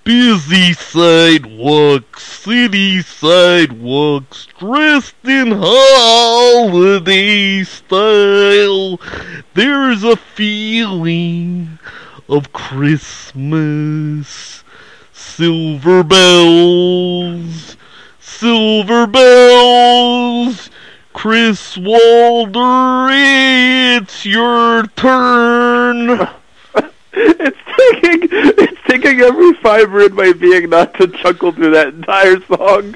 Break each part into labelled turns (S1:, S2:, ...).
S1: Busy sidewalks, city sidewalks, dressed in holiday style. There's a feeling of Christmas. Silver bells, silver bells. Chris Walder, it's your turn.
S2: It's taking every fiber in my being not to chuckle through that entire song.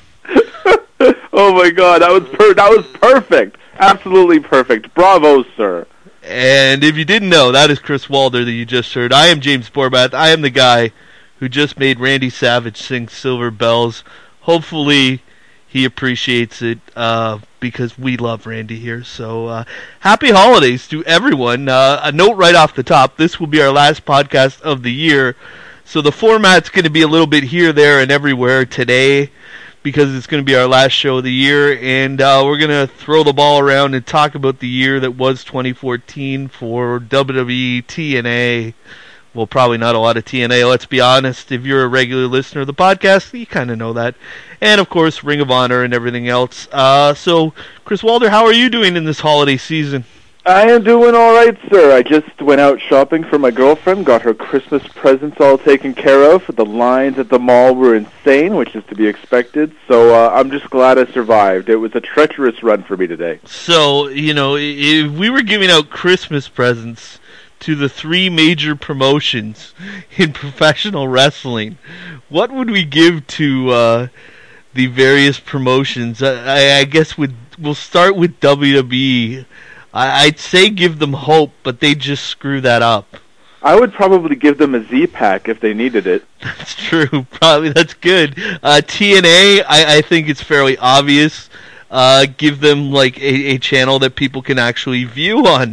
S2: Oh my God, that was perfect, absolutely perfect. Bravo, sir.
S1: And if you didn't know, that is Chris Walder that you just heard. I am James Borbath. I am the guy who just made Randy Savage sing Silver Bells. Hopefully he appreciates it because we love Randy here. So happy holidays to everyone. A note right off the top, this will be our last podcast of the year. So the format's going to be a little bit here, there, and everywhere today because it's going to be our last show of the year. And we're going to throw the ball around and talk about the year that was 2014 for WWE, TNA. Well, probably not a lot of TNA, let's be honest. If you're a regular listener of the podcast, you kind of know that. And, of course, Ring of Honor and everything else. So, Chris Walder, how are you doing in this holiday season?
S2: I am doing all right, sir. I just went out shopping for my girlfriend, got her Christmas presents all taken care of. The lines at the mall were insane, which is to be expected. So I'm just glad I survived. It was a treacherous run for me today.
S1: So, if we were giving out Christmas presents to the three major promotions in professional wrestling, what would we give to the various promotions? I guess we'll start with WWE. I'd say give them hope, but they just screw that up.
S2: I would probably give them a Z-Pack if they needed it.
S1: That's true. Probably that's good. TNA, I think it's fairly obvious. Give them like a channel that people can actually view on.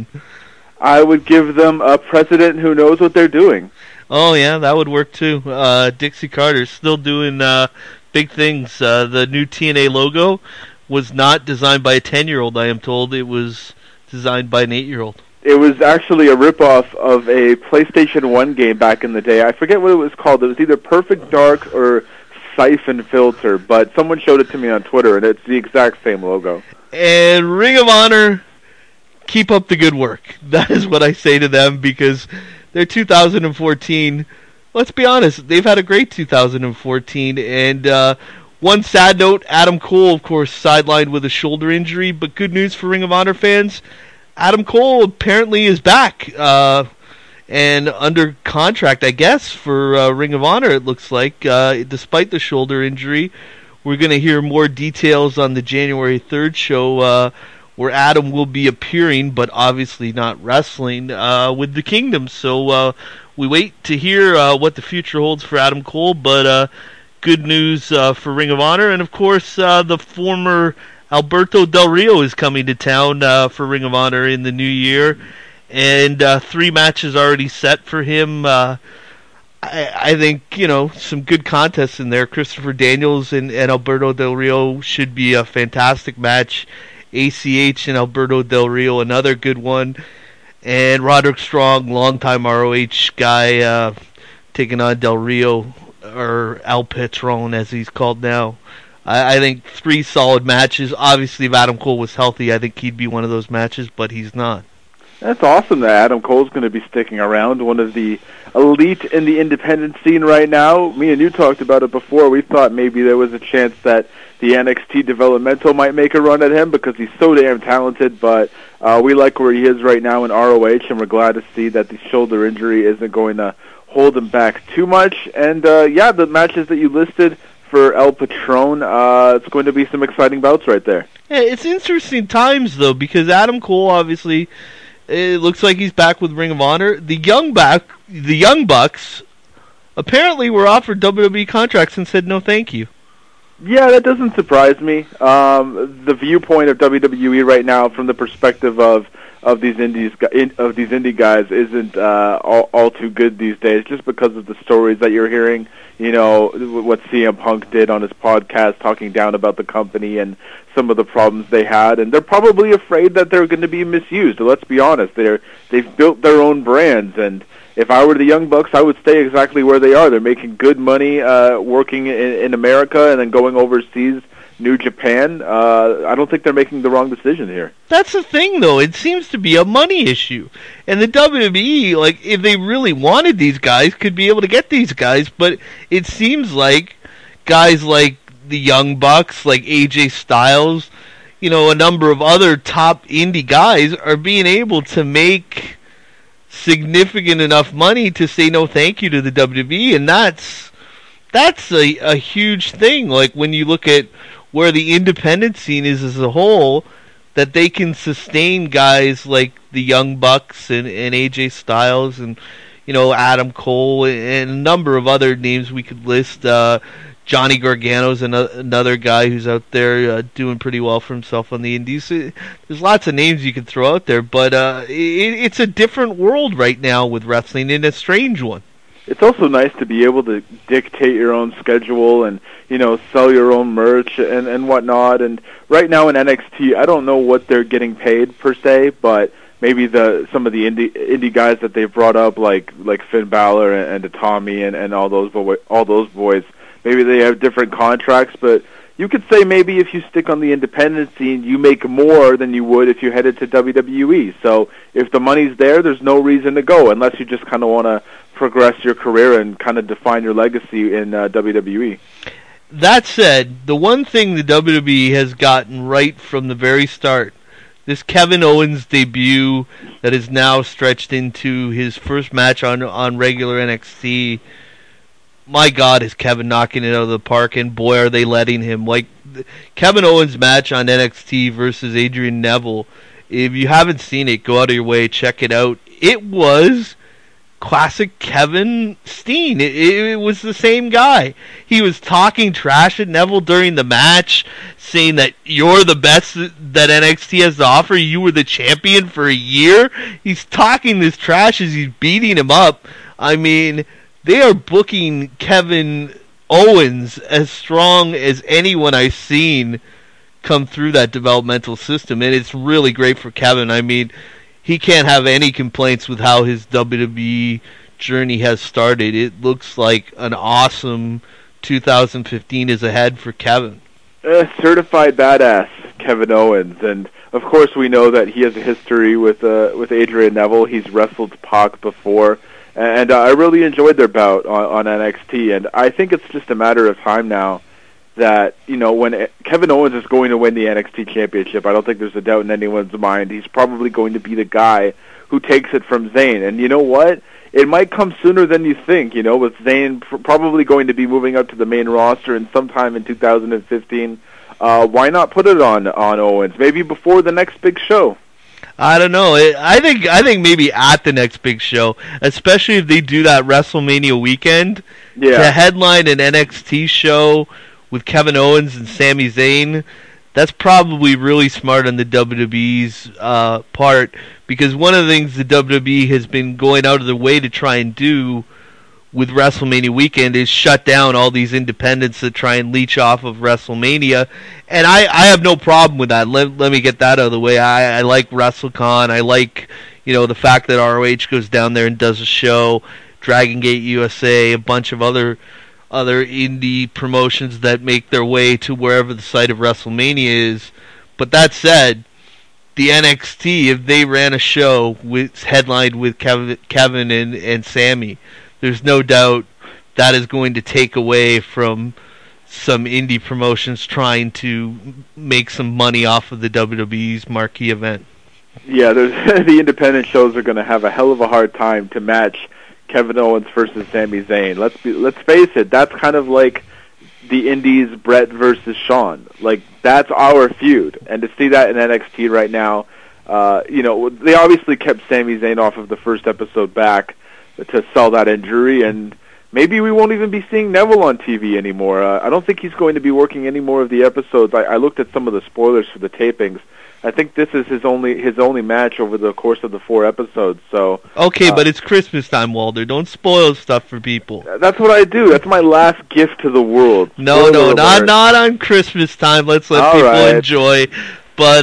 S2: I would give them a president who knows what they're doing.
S1: Oh, yeah, that would work, too. Dixie Carter's still doing big things. The new TNA logo was not designed by a 10-year-old, I am told. It was designed by an 8-year-old.
S2: It was actually a ripoff of a PlayStation 1 game back in the day. I forget what it was called. It was either Perfect Dark or Siphon Filter, but someone showed it to me on Twitter, and it's the exact same logo.
S1: And Ring of Honor, keep up the good work. That is what I say to them because they're 2014. Let's be honest, they've had a great 2014. And one sad note, Adam Cole, of course, sidelined with a shoulder injury. But good news for Ring of Honor fans, Adam Cole apparently is back and under contract, I guess, for Ring of Honor, it looks like, despite the shoulder injury. We're going to hear more details on the January 3rd show where Adam will be appearing, but obviously not wrestling, with the Kingdom. So we wait to hear what the future holds for Adam Cole, but good news for Ring of Honor. And, of course, the former Alberto Del Rio is coming to town for Ring of Honor in the new year. And 3 matches already set for him. I think, some good contests in there. Christopher Daniels and Alberto Del Rio should be a fantastic match. ACH and Alberto Del Rio, another good one. And Roderick Strong, longtime ROH guy, taking on Del Rio, or El Patron as he's called now. I think 3 solid matches. Obviously, if Adam Cole was healthy, I think he'd be one of those matches, but he's not.
S2: That's awesome that Adam Cole's going to be sticking around, one of the elite in the independent scene right now. Me and you talked about it before. We thought maybe there was a chance that the NXT developmental might make a run at him because he's so damn talented, but we like where he is right now in ROH, and we're glad to see that the shoulder injury isn't going to hold him back too much. And, the matches that you listed for El Patron, it's going to be some exciting bouts right there.
S1: Yeah, it's interesting times, though, because Adam Cole, obviously, it looks like he's back with Ring of Honor. The Young Bucks, apparently were offered WWE contracts and said no thank you.
S2: Yeah, that doesn't surprise me. The viewpoint of WWE right now, from the perspective of these indie guys, isn't all too good these days. Just because of the stories that you're hearing, what CM Punk did on his podcast, talking down about the company and some of the problems they had, and they're probably afraid that they're going to be misused. Let's be honest, they've built their own brands, and if I were the Young Bucks, I would stay exactly where they are. They're making good money working in America and then going overseas, New Japan. I don't think they're making the wrong decision here.
S1: That's the thing, though. It seems to be a money issue. And the WWE, like, if they really wanted these guys, could be able to get these guys. But it seems like guys like the Young Bucks, like AJ Styles, you know, a number of other top indie guys are being able to make significant enough money to say no thank you to the WWE. And that's a huge thing. Like, when you look at where the independent scene is as a whole, that they can sustain guys like the Young Bucks and AJ Styles and, you know, Adam Cole and a number of other names we could list. Johnny Gargano's another guy who's out there doing pretty well for himself on the indies. There's lots of names you could throw out there, but it's a different world right now with wrestling, and a strange one.
S2: It's also nice to be able to dictate your own schedule and, you know, sell your own merch and whatnot. And right now in NXT, I don't know what they're getting paid per se, but maybe some of the indie guys that they've brought up, like Finn Balor and Tommy and all those boys, maybe they have different contracts. But you could say maybe if you stick on the independent scene, you make more than you would if you headed to WWE. So if the money's there, there's no reason to go unless you just kind of want to progress your career and kind of define your legacy in WWE.
S1: That said, the one thing the WWE has gotten right from the very start, this Kevin Owens debut that is now stretched into his first match on regular NXT, my God, is Kevin knocking it out of the park, and boy, are they letting him. Like, Kevin Owens' match on NXT versus Adrian Neville, if you haven't seen it, go out of your way, check it out. It was classic Kevin Steen. It was the same guy. He was talking trash at Neville during the match, saying that you're the best that NXT has to offer. You were the champion for a year. He's talking this trash as he's beating him up. I mean, they are booking Kevin Owens as strong as anyone I've seen come through that developmental system, and it's really great for Kevin. I mean, he can't have any complaints with how his WWE journey has started. It looks like an awesome 2015 is ahead for Kevin.
S2: Certified badass, Kevin Owens, and of course we know that he has a history with Adrian Neville. He's wrestled Pac before, and I really enjoyed their bout on NXT, and I think it's just a matter of time now that, you know, when Kevin Owens is going to win the NXT Championship, I don't think there's a doubt in anyone's mind. He's probably going to be the guy who takes it from Zayn. And you know what? It might come sooner than you think, you know, with Zayn probably going to be moving up to the main roster and sometime in 2015. Why not put it on Owens? Maybe before the next big show.
S1: I don't know. I think maybe at the next big show, especially if they do that WrestleMania weekend, to headline an NXT show with Kevin Owens and Sami Zayn. That's probably really smart on the WWE's part, because one of the things the WWE has been going out of their way to try and do with WrestleMania weekend is shut down all these independents that try and leech off of WrestleMania, and I have no problem with that. Let me get that out of the way. I like WrestleCon. I like, you know, the fact that ROH goes down there and does a show, Dragon Gate USA, a bunch of other indie promotions that make their way to wherever the site of WrestleMania is. But that said, the NXT, if they ran a show headlined with Kevin and Sammy, there's no doubt that is going to take away from some indie promotions trying to make some money off of the WWE's marquee event. Yeah,
S2: the independent shows are going to have a hell of a hard time to match Kevin Owens versus Sami Zayn. Let's face it, that's kind of like the Indies Brett versus Shawn. Like, that's our feud. And to see that in NXT right now, you know, they obviously kept Sami Zayn off of the first episode back to sell that injury, and maybe we won't even be seeing Neville on TV anymore. I don't think he's going to be working any more of the episodes. I looked at some of the spoilers for the tapings. I think this is his only match over the course of the 4 episodes. So
S1: okay, but it's Christmas time, Walter. Don't spoil stuff for people.
S2: That's what I do. That's my last gift to the world.
S1: No, not on Christmas time. Let's let people enjoy But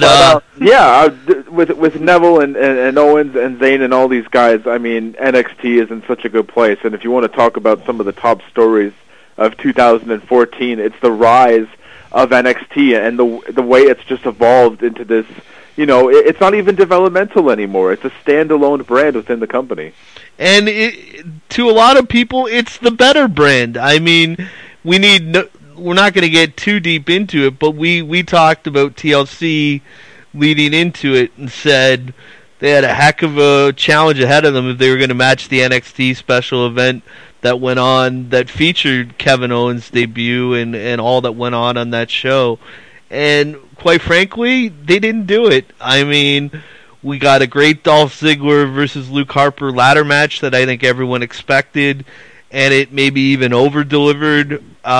S2: with Neville and Owens and Zayn and all these guys, I mean, NXT is in such a good place. And if you want to talk about some of the top stories of 2014, it's the rise of NXT and the way it's just evolved into this. You know, it's not even developmental anymore. It's a standalone brand within the company.
S1: And to a lot of people, it's the better brand. I mean, we're not going to get too deep into it, but we talked about TLC leading into it and said they had a heck of a challenge ahead of them if they were going to match the NXT special event that went on that featured Kevin Owens' debut and all that went on that show. And quite frankly, they didn't do it. I mean, we got a great Dolph Ziggler versus Luke Harper ladder match that I think everyone expected, and it maybe even over-delivered.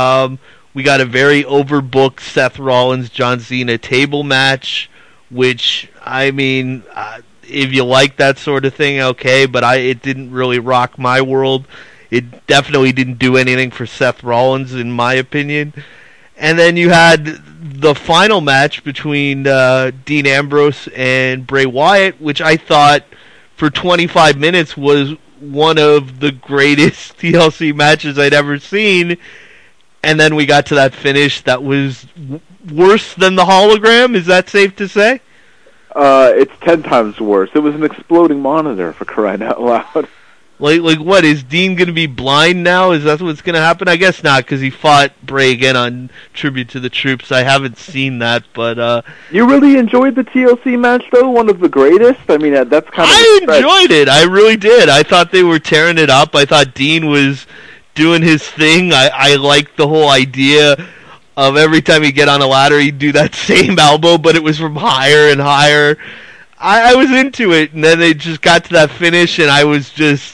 S1: We got a very overbooked Seth Rollins, John Cena table match, which, I mean, if you like that sort of thing, okay, but it didn't really rock my world. It definitely didn't do anything for Seth Rollins, in my opinion. And then you had the final match between Dean Ambrose and Bray Wyatt, which I thought for 25 minutes was one of the greatest TLC matches I'd ever seen. And then we got to that finish that was worse than the hologram. Is that safe to say?
S2: It's 10 times worse. It was an exploding monitor, for crying out loud.
S1: Like what? Is Dean going to be blind now? Is that what's going to happen? I guess not, because he fought Bray again on Tribute to the Troops. I haven't seen that, but...
S2: You really enjoyed the TLC match, though? One of the greatest? I mean, that's kind of...
S1: I enjoyed it. I really did. I thought they were tearing it up. I thought Dean was doing his thing. I liked the whole idea of every time he'd get on a ladder, he'd do that same elbow, but it was from higher and higher. I was into it, and then they just got to that finish, and I was just...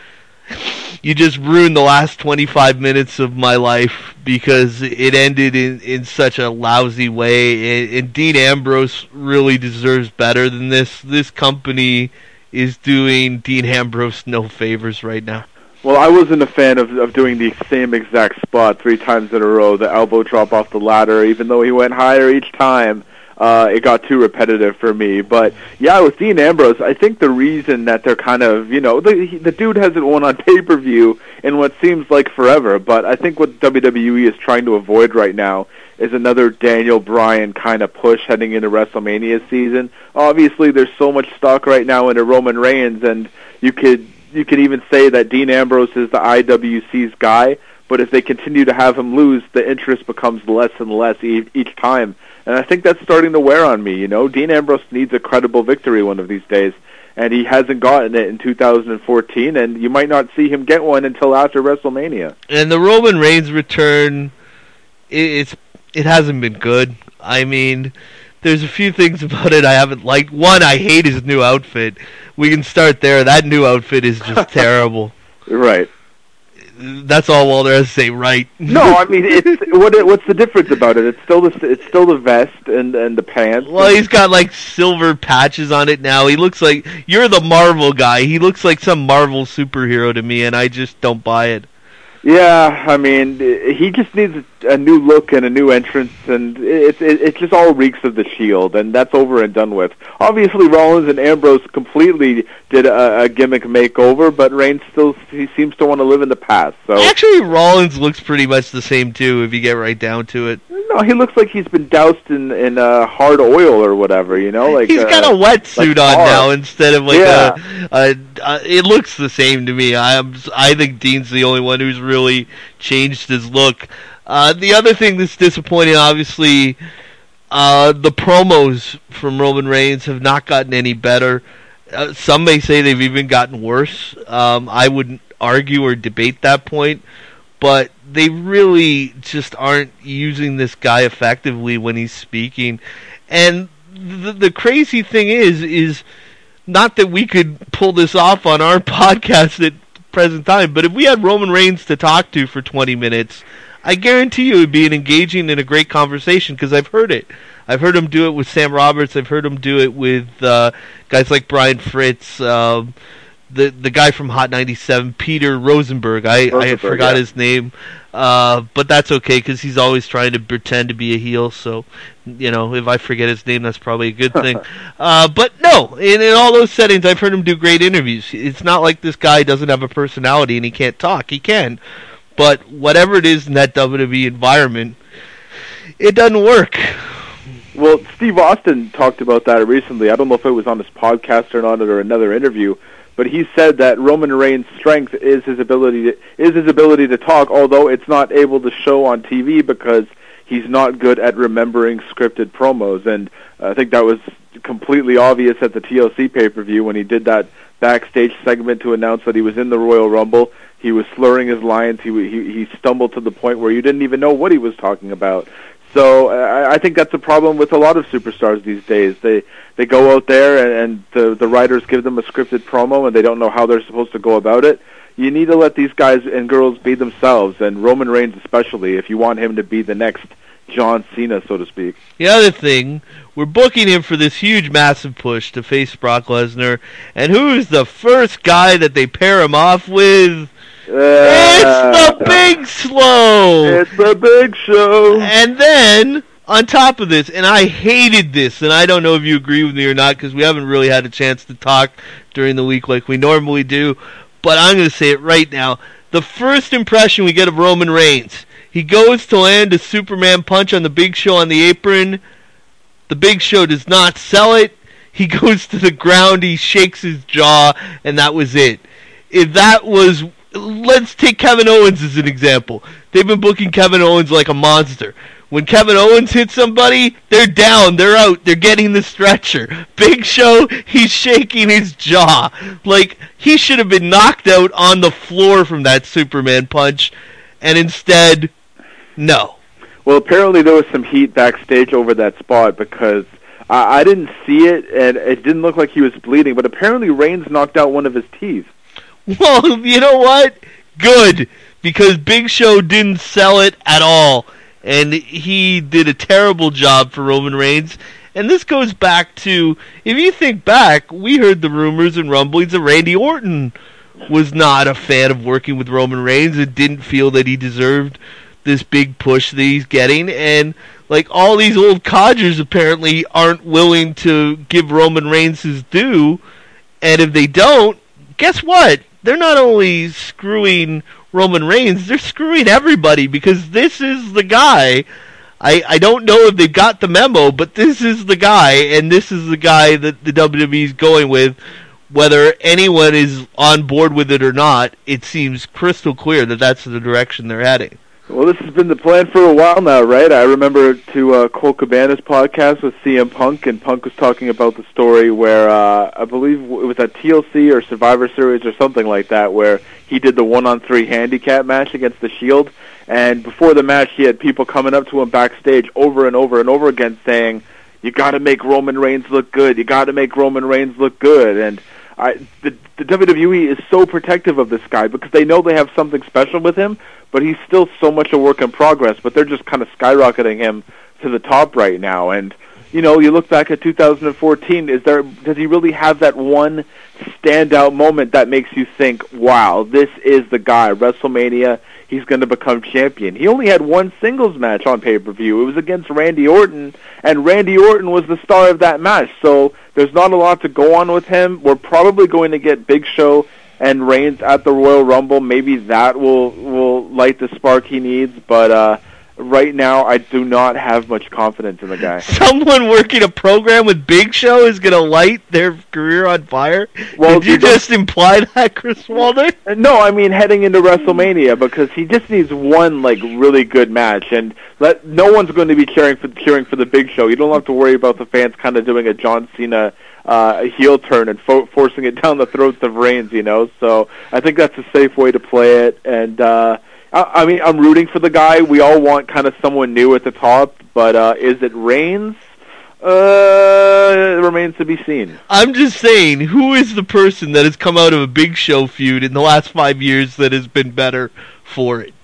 S1: You just ruined the last 25 minutes of my life because it ended in such a lousy way. And Dean Ambrose really deserves better than this. This company is doing Dean Ambrose no favors right now.
S2: Well, I wasn't a fan of doing the same exact spot 3 times in a row, the elbow drop off the ladder, even though he went higher each time. It got too repetitive for me. But, yeah, with Dean Ambrose, I think the reason that they're kind of, you know, the dude hasn't won on pay-per-view in what seems like forever, but I think what WWE is trying to avoid right now is another Daniel Bryan kind of push heading into WrestleMania season. Obviously, there's so much stock right now into Roman Reigns, and you could even say that Dean Ambrose is the IWC's guy, but if they continue to have him lose, the interest becomes less and less each time. And I think that's starting to wear on me, you know. Dean Ambrose needs a credible victory one of these days, and he hasn't gotten it in 2014, and you might not see him get one until after WrestleMania.
S1: And the Roman Reigns return, it hasn't been good. I mean, there's a few things about it I haven't liked. One, I hate his new outfit. We can start there. That new outfit is just terrible.
S2: Right.
S1: That's all Walter has to say, right?
S2: No, I mean, what's the difference about it? It's still the vest and the pants.
S1: Well, he's got like silver patches on it now. He looks like you're the Marvel guy. He looks like some Marvel superhero to me, and I just don't buy it.
S2: Yeah, I mean, he just needs a new look and a new entrance, and it just all reeks of the Shield, and that's over and done with. Obviously, Rollins and Ambrose completely did a gimmick makeover, but Reigns he seems to want to live in the past. So
S1: actually, Rollins looks pretty much the same too, if you get right down to it.
S2: No, he looks like he's been doused in hard oil or whatever, you know. Like
S1: he's got a wetsuit on now instead of like it looks the same to me. I think Dean's the only one who's really changed his look. The other thing that's disappointing, obviously, the promos from Roman Reigns have not gotten any better. Some may say they've even gotten worse. I wouldn't argue or debate that point, but they really just aren't using this guy effectively when he's speaking. And the crazy thing is not that we could pull this off on our podcast at the present time, but if we had Roman Reigns to talk to for 20 minutes, I guarantee you it would be an engaging and a great conversation, because I've heard it. I've heard him do it with Sam Roberts. I've heard him do it with guys like Brian Fritz, the guy from Hot 97, Peter Rosenberg. I forgot his name. But that's okay because he's always trying to pretend to be a heel. So, if I forget his name, that's probably a good thing. But no, in all those settings, I've heard him do great interviews. It's not like this guy doesn't have a personality and he can't talk. He can. But whatever it is in that WWE environment, it doesn't work.
S2: Well, Steve Austin talked about that recently. I don't know if it was on his podcast or not or another interview, but he said that Roman Reigns' strength is his ability to talk, although it's not able to show on TV because he's not good at remembering scripted promos. And I think that was completely obvious at the TLC pay-per-view when he did that backstage segment to announce that he was in the Royal Rumble. He was slurring his lines. He stumbled to the point where you didn't even know what he was talking about. So I think that's a problem with a lot of superstars these days. They go out there and the writers give them a scripted promo and they don't know how they're supposed to go about it. You need to let these guys and girls be themselves, and Roman Reigns especially, if you want him to be the next John Cena, so to speak.
S1: The other thing, we're booking him for this huge, massive push to face Brock Lesnar, and who's the first guy that they pair him off with? It's the Big Slow!
S2: It's the Big Show!
S1: And then, on top of this, and I hated this, and I don't know if you agree with me or not, because we haven't really had a chance to talk during the week like we normally do, but I'm going to say it right now. The first impression we get of Roman Reigns, he goes to land a Superman punch on the Big Show on the apron. The Big Show does not sell it. He goes to the ground, he shakes his jaw, and that was it. If that was... Let's take Kevin Owens as an example. They've been booking Kevin Owens like a monster. When Kevin Owens hits somebody, they're down, they're out, they're getting the stretcher. Big Show, he's shaking his jaw. Like, he should have been knocked out on the floor from that Superman punch, and instead, no.
S2: Well, apparently there was some heat backstage over that spot because I didn't see it, and it didn't look like he was bleeding, but apparently Reigns knocked out one of his teeth.
S1: Well, you know what? Good, because Big Show didn't sell it at all, and he did a terrible job for Roman Reigns. And this goes back to, if you think back, we heard the rumors and rumblings that Randy Orton was not a fan of working with Roman Reigns and didn't feel that he deserved this big push that he's getting. And like all these old codgers apparently aren't willing to give Roman Reigns his due. And if they don't, guess what? They're not only screwing Roman Reigns, they're screwing everybody because this is the guy. I don't know if they got the memo, but this is the guy, and this is the guy that the WWE is going with. Whether anyone is on board with it or not, it seems crystal clear that that's the direction they're heading.
S2: Well, this has been the plan for a while now, right? I remember to Cole Cabana's podcast with CM Punk, and Punk was talking about the story where I believe it was at TLC or Survivor Series or something like that, where he did the 1-on-3 handicap match against The Shield, and before the match he had people coming up to him backstage over and over and over again saying, you got to make Roman Reigns look good, you got to make Roman Reigns look good, and the WWE is so protective of this guy because they know they have something special with him, but he's still so much a work in progress, but they're just kind of skyrocketing him to the top right now. And, you look back at 2014, does he really have that one standout moment that makes you think, wow, this is the guy, WrestleMania, he's going to become champion? He only had one singles match on pay-per-view. It was against Randy Orton, and Randy Orton was the star of that match, so there's not a lot to go on with him. We're probably going to get Big Show and Reigns at the Royal Rumble. Maybe that will light the spark he needs, but right now I do not have much confidence in the guy.
S1: Someone working a program with Big Show is going to light their career on fire? Well, did you just imply that, Chris Walder?
S2: No, I mean heading into WrestleMania, because he just needs one really good match, and no one's going to be cheering for the Big Show. You don't have to worry about the fans kind of doing a John Cena heel turn and forcing it down the throats of Reigns, So I think that's a safe way to play it. And I mean, I'm rooting for the guy. We all want kind of someone new at the top, but is it Reigns? It remains to be seen.
S1: I'm just saying, who is the person that has come out of a Big Show feud in the last 5 years that has been better for it?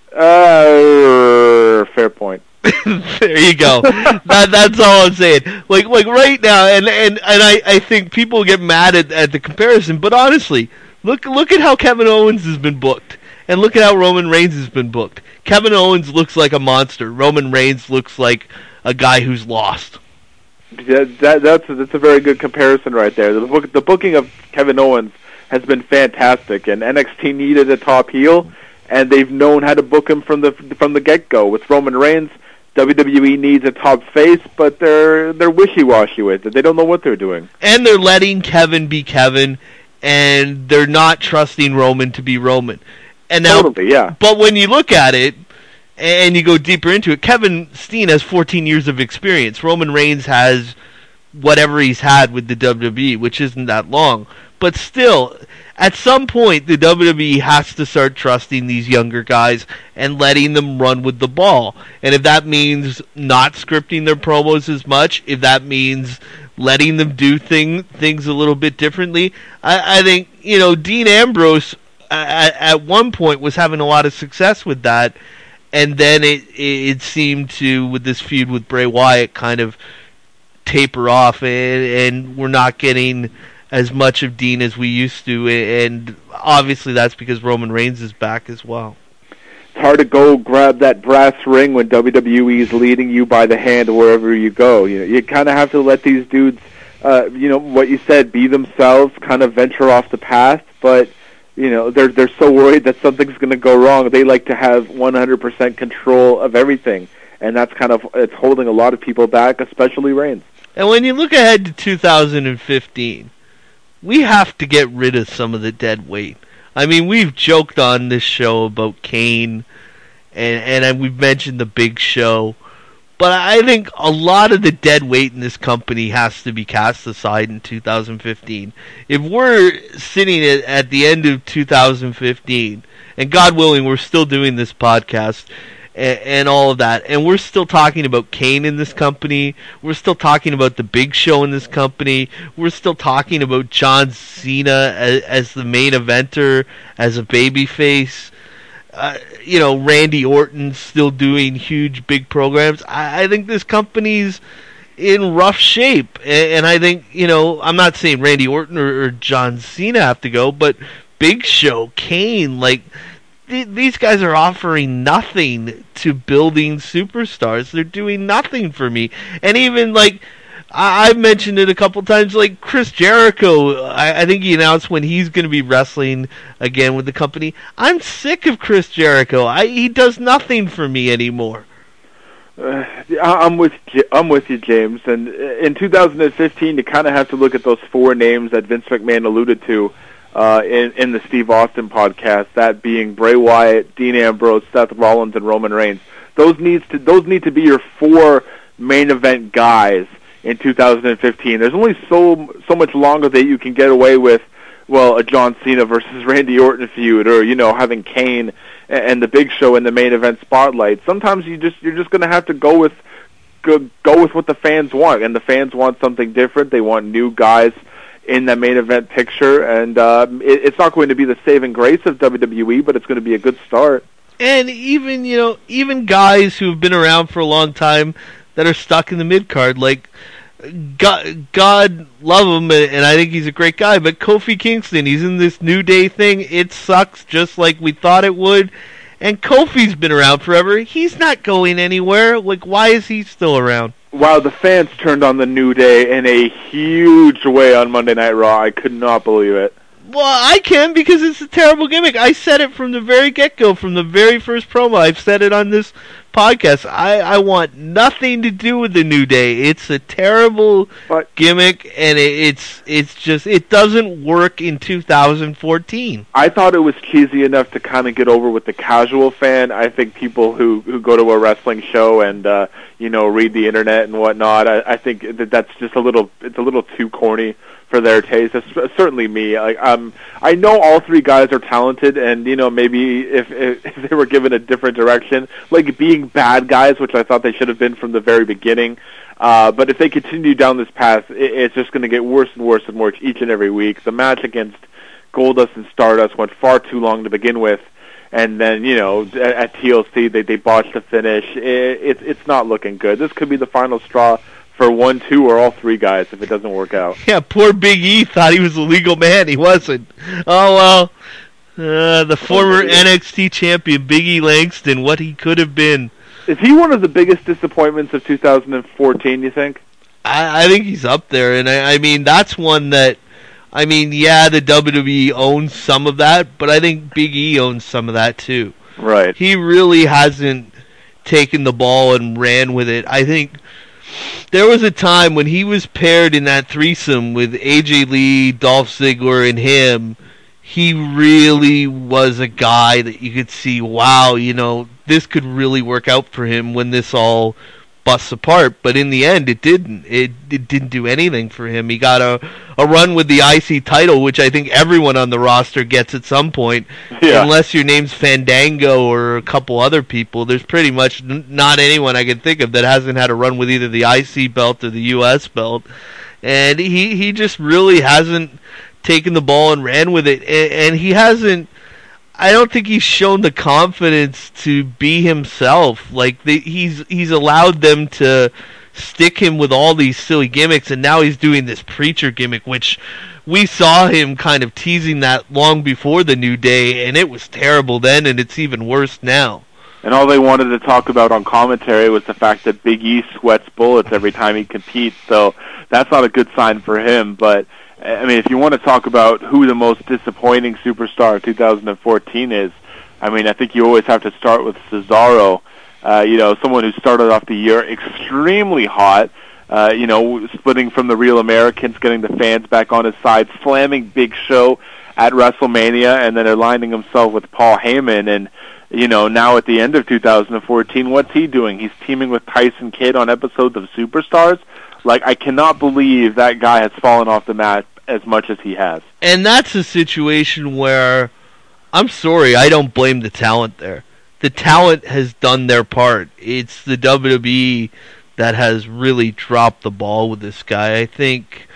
S2: Fair point.
S1: There you go. That's all I'm saying. Like right now, and I think people get mad at the comparison, but honestly, look at how Kevin Owens has been booked. And look at how Roman Reigns has been booked. Kevin Owens looks like a monster. Roman Reigns looks like a guy who's lost.
S2: Yeah, that's a very good comparison right there. The booking of Kevin Owens has been fantastic, and NXT needed a top heel, and they've known how to book him from the get-go. With Roman Reigns, WWE needs a top face, but they're wishy-washy with it. They don't know what they're doing.
S1: And they're letting Kevin be Kevin, and they're not trusting Roman to be Roman. And now,
S2: totally, yeah.
S1: But when you look at it, and you go deeper into it, Kevin Steen has 14 years of experience. Roman Reigns has whatever he's had with the WWE, which isn't that long. But still, at some point, the WWE has to start trusting these younger guys and letting them run with the ball. And if that means not scripting their promos as much, if that means letting them do things a little bit differently, I think, Dean Ambrose at one point was having a lot of success with that. And then it seemed to, with this feud with Bray Wyatt, kind of taper off, and we're not getting as much of Dean as we used to, and obviously that's because Roman Reigns is back as well.
S2: It's hard to go grab that brass ring when WWE is leading you by the hand wherever you go. You kind of have to let these dudes, what you said, be themselves, kind of venture off the path, but they're so worried that something's going to go wrong. They like to have 100% control of everything, and that's it's holding a lot of people back, especially Reigns.
S1: And when you look ahead to 2015, we have to get rid of some of the dead weight. I mean, we've joked on this show about Kane, and we've mentioned the Big Show, but I think a lot of the dead weight in this company has to be cast aside in 2015. If we're sitting at the end of 2015, and God willing, we're still doing this podcast and all of that, and we're still talking about Kane in this company, we're still talking about the Big Show in this company, we're still talking about John Cena as the main eventer, as a babyface, Randy Orton's still doing huge, big programs. I think this company's in rough shape. And I think, I'm not saying Randy Orton or John Cena have to go, but Big Show, Kane, these guys are offering nothing to building superstars. They're doing nothing for me. And even, I've mentioned it a couple times, Chris Jericho, I think he announced when he's going to be wrestling again with the company. I'm sick of Chris Jericho. He does nothing for me anymore.
S2: I'm with you, James. And in 2015, you kind of have to look at those four names that Vince McMahon alluded to in the Steve Austin podcast, that being Bray Wyatt, Dean Ambrose, Seth Rollins, and Roman Reigns. Those need to be your four main event guys in 2015. There's only so much longer that you can get away with, a John Cena versus Randy Orton feud, or having Kane and the Big Show in the main event spotlight. Sometimes you're just going to have to go with what the fans want, and the fans want something different. They want new guys in that main event picture, and it's not going to be the saving grace of WWE, but it's going to be a good start.
S1: And even guys who have been around for a long time that are stuck in the mid card, God love him, and I think he's a great guy, but Kofi Kingston, he's in this New Day thing. It sucks just like we thought it would. And Kofi's been around forever. He's not going anywhere. Why is he still around?
S2: Wow, the fans turned on the New Day in a huge way on Monday Night Raw. I could not believe it.
S1: Well, I can, because it's a terrible gimmick. I said it from the very get-go, from the very first promo. I've said it on this podcast. I want nothing to do with the New Day. It's a terrible gimmick, and it doesn't work in 2014.
S2: I thought it was cheesy enough to kind of get over with the casual fan. I think people who go to a wrestling show and read the internet and whatnot, I think that's just a little too corny for their taste. That's certainly me. I know all three guys are talented, and maybe if they were given a different direction, being bad guys, which I thought they should have been from the very beginning. But if they continue down this path, it's just going to get worse and worse and worse each and every week. The match against Goldust and Stardust went far too long to begin with, and then at TLC they botched the finish. It's not looking good. This could be the final straw for 1, 2, or all three guys if it doesn't work out.
S1: Yeah, poor Big E thought he was a legal man. He wasn't. Oh, well, The former NXT champion, Big E Langston, what he could have been.
S2: Is he one of the biggest disappointments of 2014, you think?
S1: I think he's up there, and I mean, that's one that, I mean, yeah, the WWE owns some of that, but I think Big E owns some of that too.
S2: Right.
S1: He really hasn't taken the ball and ran with it. I think there was a time when he was paired in that threesome with AJ Lee, Dolph Ziggler, and him. He really was a guy that you could see, wow, you know, this could really work out for him when this all busts apart. But in the end, it didn't. It didn't do anything for him. He got a run with the IC title, which I think everyone on the roster gets at some point. Yeah. Unless your name's Fandango or a couple other people. There's pretty much not anyone I can think of that hasn't had a run with either the IC belt or the US belt. And he just really hasn't taken the ball and ran with it, and he hasn't. I don't think he's shown the confidence to be himself. Like he's allowed them to stick him with all these silly gimmicks, and now he's doing this preacher gimmick, which we saw him kind of teasing that long before the New Day, and it was terrible then, and it's even worse now.
S2: And all they wanted to talk about on commentary was the fact that Big E sweats bullets every time he competes, so that's not a good sign for him, but I mean, if you want to talk about who the most disappointing superstar of 2014 is, I mean, I think you always have to start with Cesaro. You know, someone who started off the year extremely hot, you know, splitting from the Real Americans, getting the fans back on his side, slamming Big Show at WrestleMania, and then aligning himself with Paul Heyman. And, you know, now at the end of 2014, what's he doing? He's teaming with Tyson Kidd on episodes of Superstars. Like, I cannot believe that guy has fallen off the mat as much as he has.
S1: And that's a situation where, I'm sorry, I don't blame the talent there. The talent has done their part. It's the WWE that has really dropped the ball with this guy. I think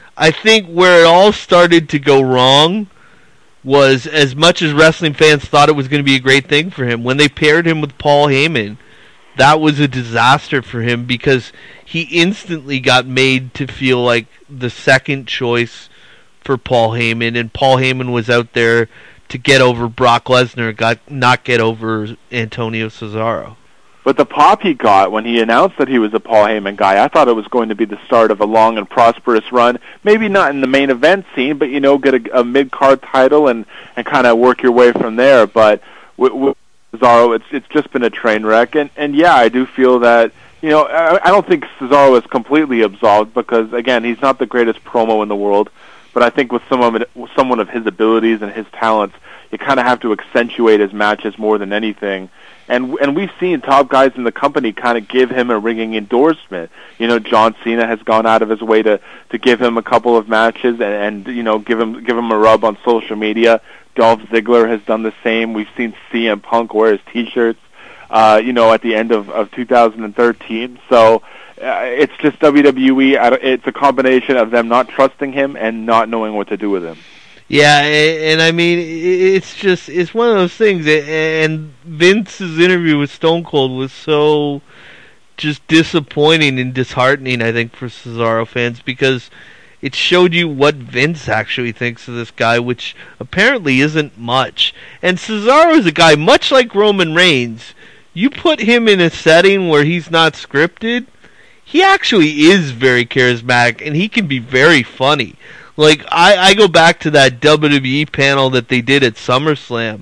S1: where it all started to go wrong was, as much as wrestling fans thought it was going to be a great thing for him, when they paired him with Paul Heyman, that was a disaster for him because he instantly got made to feel like the second choice for Paul Heyman, and Paul Heyman was out there to get over Brock Lesnar, not get over Antonio Cesaro.
S2: But the pop he got when he announced that he was a Paul Heyman guy, I thought it was going to be the start of a long and prosperous run. Maybe not in the main event scene, but, you know, get a mid-card title and kind of work your way from there. But with Cesaro, it's just been a train wreck. And yeah, I do feel that, you know, I don't think Cesaro is completely absolved because, again, he's not the greatest promo in the world. But I think with someone of his abilities and his talents, you kind of have to accentuate his matches more than anything. And we've seen top guys in the company kind of give him a ringing endorsement. You know, John Cena has gone out of his way to give him a couple of matches and you know, give him a rub on social media. Dolph Ziggler has done the same. We've seen CM Punk wear his T-shirts, you know, at the end of 2013. So it's just WWE. It's a combination of them not trusting him and not knowing what to do with him.
S1: Yeah, and I mean, it's one of those things, and Vince's interview with Stone Cold was so just disappointing and disheartening, I think, for Cesaro fans, because it showed you what Vince actually thinks of this guy, which apparently isn't much. And Cesaro is a guy, much like Roman Reigns, you put him in a setting where he's not scripted, he actually is very charismatic, and he can be very funny. Like, I go back to that WWE panel that they did at SummerSlam.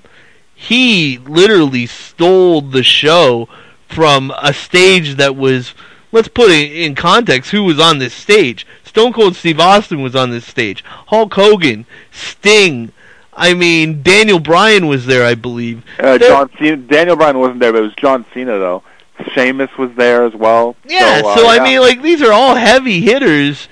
S1: He literally stole the show from a stage that was, let's put it in context, who was on this stage. Stone Cold Steve Austin was on this stage. Hulk Hogan, Sting, I mean, Daniel Bryan was there, I believe.
S2: John Cena. Daniel Bryan wasn't there, but it was John Cena, though. Sheamus was there as well.
S1: Yeah, so I mean, like, these are all heavy hitters.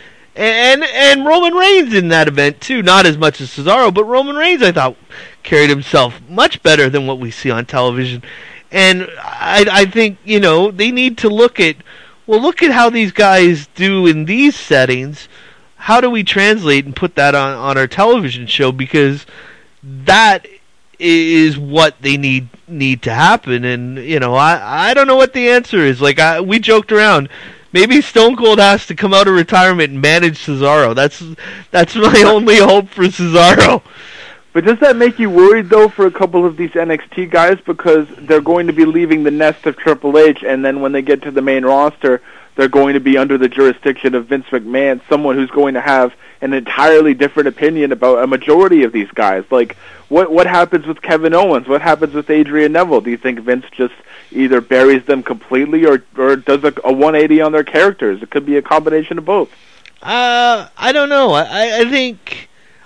S1: And Roman Reigns in that event, too. Not as much as Cesaro, but Roman Reigns, I thought, carried himself much better than what we see on television. And I think, you know, they need to look at how these guys do in these settings. How do we translate and put that on our television show? Because that is what they need to happen. And, you know, I don't know what the answer is. Like, we joked around. Maybe Stone Cold has to come out of retirement and manage Cesaro. That's my only hope for Cesaro.
S2: But does that make you worried, though, for a couple of these NXT guys? Because they're going to be leaving the nest of Triple H, and then when they get to the main roster, they're going to be under the jurisdiction of Vince McMahon, someone who's going to have an entirely different opinion about a majority of these guys. Like, what happens with Kevin Owens? What happens with Adrian Neville? Do you think Vince just either buries them completely or does a 180 on their characters? It could be a combination of both.
S1: I don't know. I think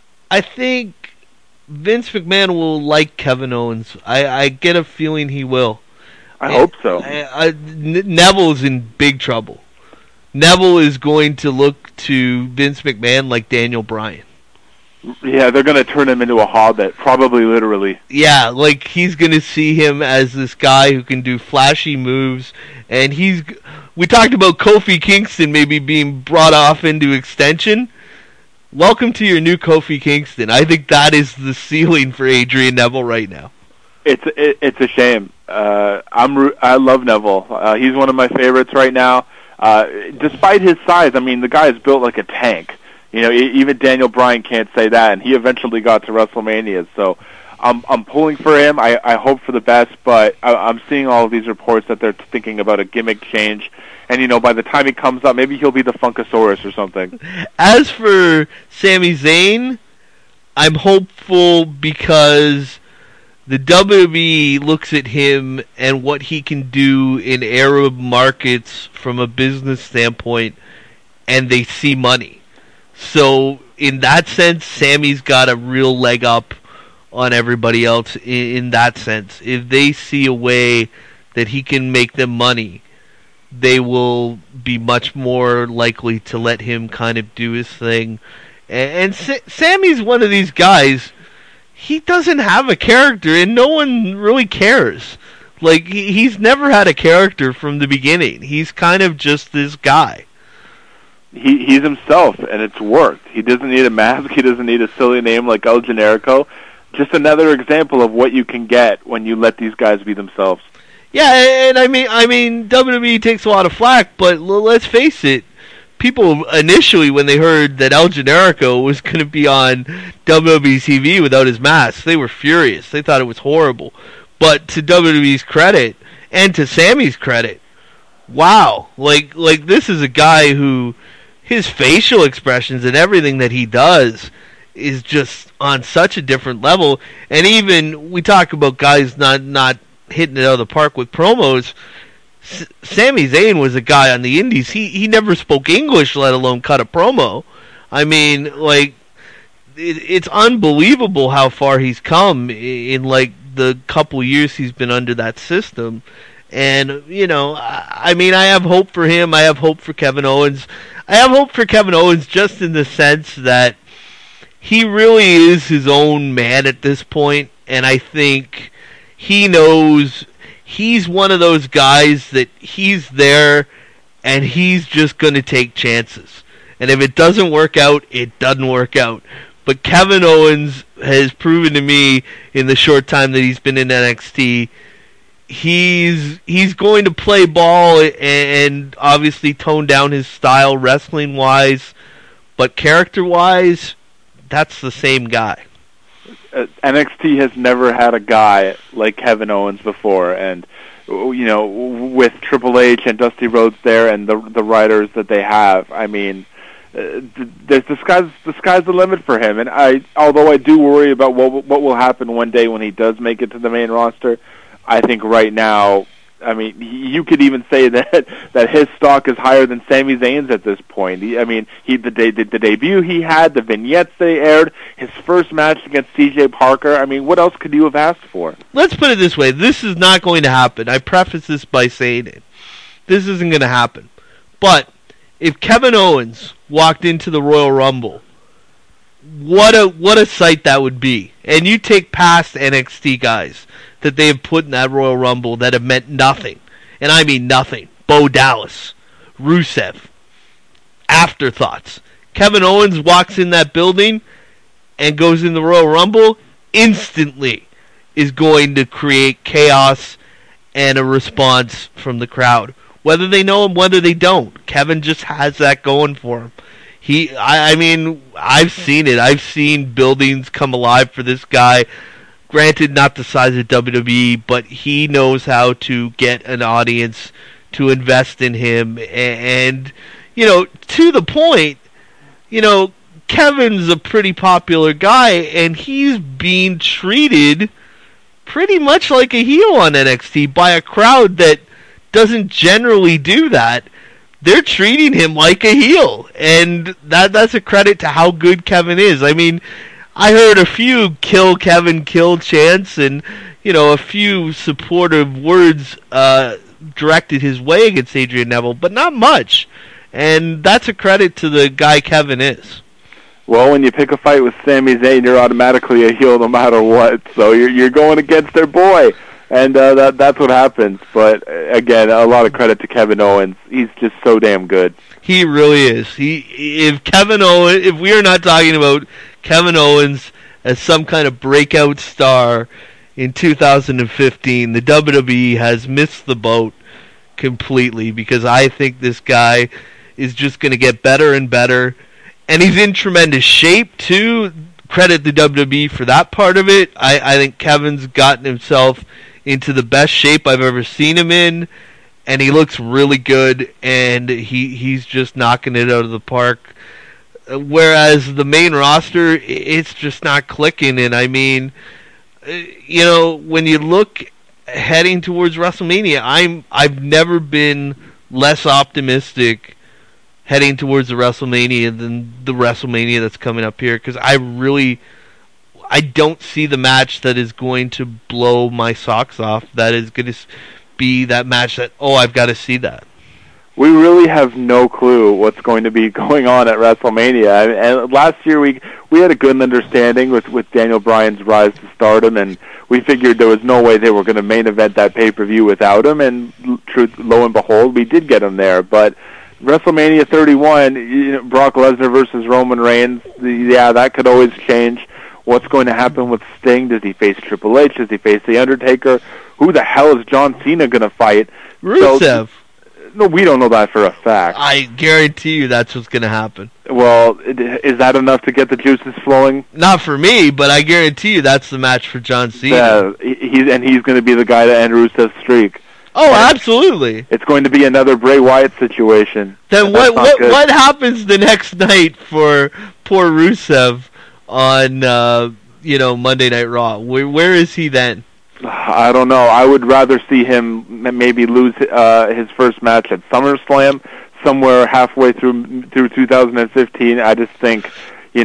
S1: Vince McMahon will like Kevin Owens. I get a feeling he will.
S2: I hope so.
S1: Neville's in big trouble. Neville is going to look to Vince McMahon like Daniel Bryan.
S2: Yeah, they're going to turn him into a hobbit, probably literally.
S1: Yeah, like he's going to see him as this guy who can do flashy moves, and we talked about Kofi Kingston maybe being brought off into extension. Welcome to your new Kofi Kingston. I think that is the ceiling for Adrian Neville right now.
S2: It's a shame. I love Neville. He's one of my favorites right now. Despite his size, I mean, the guy is built like a tank. You know, even Daniel Bryan can't say that, and he eventually got to WrestleMania. So I'm pulling for him. I hope for the best, but I'm seeing all of these reports that they're thinking about a gimmick change. And, you know, by the time he comes up, maybe he'll be the Funkasaurus or something.
S1: As for Sami Zayn, I'm hopeful because the WWE looks at him and what he can do in Arab markets from a business standpoint, and they see money. So, in that sense, Sammy's got a real leg up on everybody else in that sense. If they see a way that he can make them money, they will be much more likely to let him kind of do his thing. And Sammy's one of these guys, he doesn't have a character, and no one really cares. Like, he's never had a character from the beginning. He's kind of just this guy.
S2: He's himself, and it's worked. He doesn't need a mask. He doesn't need a silly name like El Generico. Just another example of what you can get when you let these guys be themselves.
S1: Yeah, and I mean, WWE takes a lot of flack, but let's face it. People initially, when they heard that El Generico was going to be on WWE TV without his mask, they were furious. They thought it was horrible. But to WWE's credit, and to Sammy's credit, wow, like this is a guy who his facial expressions and everything that he does is just on such a different level. And even we talk about guys not hitting it out of the park with promos. Sami Zayn was a guy on the indies. He never spoke English, let alone cut a promo. I mean, like, it's unbelievable how far he's come in like the couple years he's been under that system. And, you know, I mean, I have hope for him. I have hope for Kevin Owens. I have hope for Kevin Owens just in the sense that he really is his own man at this point, and I think he knows he's one of those guys that he's there and he's just going to take chances. And if it doesn't work out, it doesn't work out. But Kevin Owens has proven to me in the short time that he's been in NXT, he's going to play ball and obviously tone down his style wrestling-wise, but character-wise, that's the same guy.
S2: NXT has never had a guy like Kevin Owens before, and you know, with Triple H and Dusty Rhodes there and the writers that they have, I mean, the sky's the limit for him. And although I do worry about what will happen one day when he does make it to the main roster, I think right now, I mean, you could even say that his stock is higher than Sami Zayn's at this point. The debut he had, the vignettes they aired, his first match against C.J. Parker. I mean, what else could you have asked for?
S1: Let's put it this way: this is not going to happen. I preface this by saying it. This isn't going to happen. But if Kevin Owens walked into the Royal Rumble, what a sight that would be. And you take past NXT guys that they have put in that Royal Rumble that have meant nothing. And I mean nothing. Bo Dallas, Rusev, afterthoughts. Kevin Owens walks in that building and goes in the Royal Rumble, instantly is going to create chaos and a response from the crowd. Whether they know him, whether they don't. Kevin just has that going for him. I mean, I've seen it. I've seen buildings come alive for this guy. Granted, not the size of WWE, but he knows how to get an audience to invest in him. And to the point, Kevin's a pretty popular guy, and he's being treated pretty much like a heel on NXT by a crowd that doesn't generally do that. They're treating him like a heel, and that's a credit to how good Kevin is. I mean, I heard a few kill Kevin, kill chants, and a few supportive words directed his way against Adrian Neville, but not much. And that's a credit to the guy Kevin is.
S2: Well, when you pick a fight with Sami Zayn, you're automatically a heel no matter what. So you're going against their boy, and that's what happens. But again, a lot of credit to Kevin Owens. He's just so damn good.
S1: He really is. If we are not talking about Kevin Owens as some kind of breakout star in 2015, the WWE has missed the boat completely, because I think this guy is just going to get better and better. And he's in tremendous shape, too. Credit the WWE for that part of it. I think Kevin's gotten himself into the best shape I've ever seen him in, and he looks really good, and he's just knocking it out of the park. Whereas the main roster, it's just not clicking. And I mean, when you look heading towards WrestleMania, I've never been less optimistic heading towards the WrestleMania than the WrestleMania that's coming up here, because I don't see the match that is going to blow my socks off. That is going to be that match that, I've got to see that.
S2: We really have no clue what's going to be going on at WrestleMania. And last year we had a good understanding with Daniel Bryan's rise to stardom, and we figured there was no way they were going to main event that pay-per-view without him, and lo and behold, we did get him there. But WrestleMania 31, Brock Lesnar versus Roman Reigns, that could always change. What's going to happen with Sting? Does he face Triple H? Does he face The Undertaker? Who the hell is John Cena going to fight?
S1: Rusev.
S2: No, we don't know that for a fact.
S1: I guarantee you that's what's going to happen.
S2: Well, is that enough to get the juices flowing?
S1: Not for me, but I guarantee you that's the match for John Cena.
S2: Yeah, he's going to be the guy to end Rusev's streak.
S1: Oh, absolutely.
S2: It's going to be another Bray Wyatt situation.
S1: Then what happens the next night for poor Rusev on Monday Night Raw? Where is he then?
S2: I don't know. I would rather see him maybe lose his first match at SummerSlam, somewhere halfway through 2015. I just think, you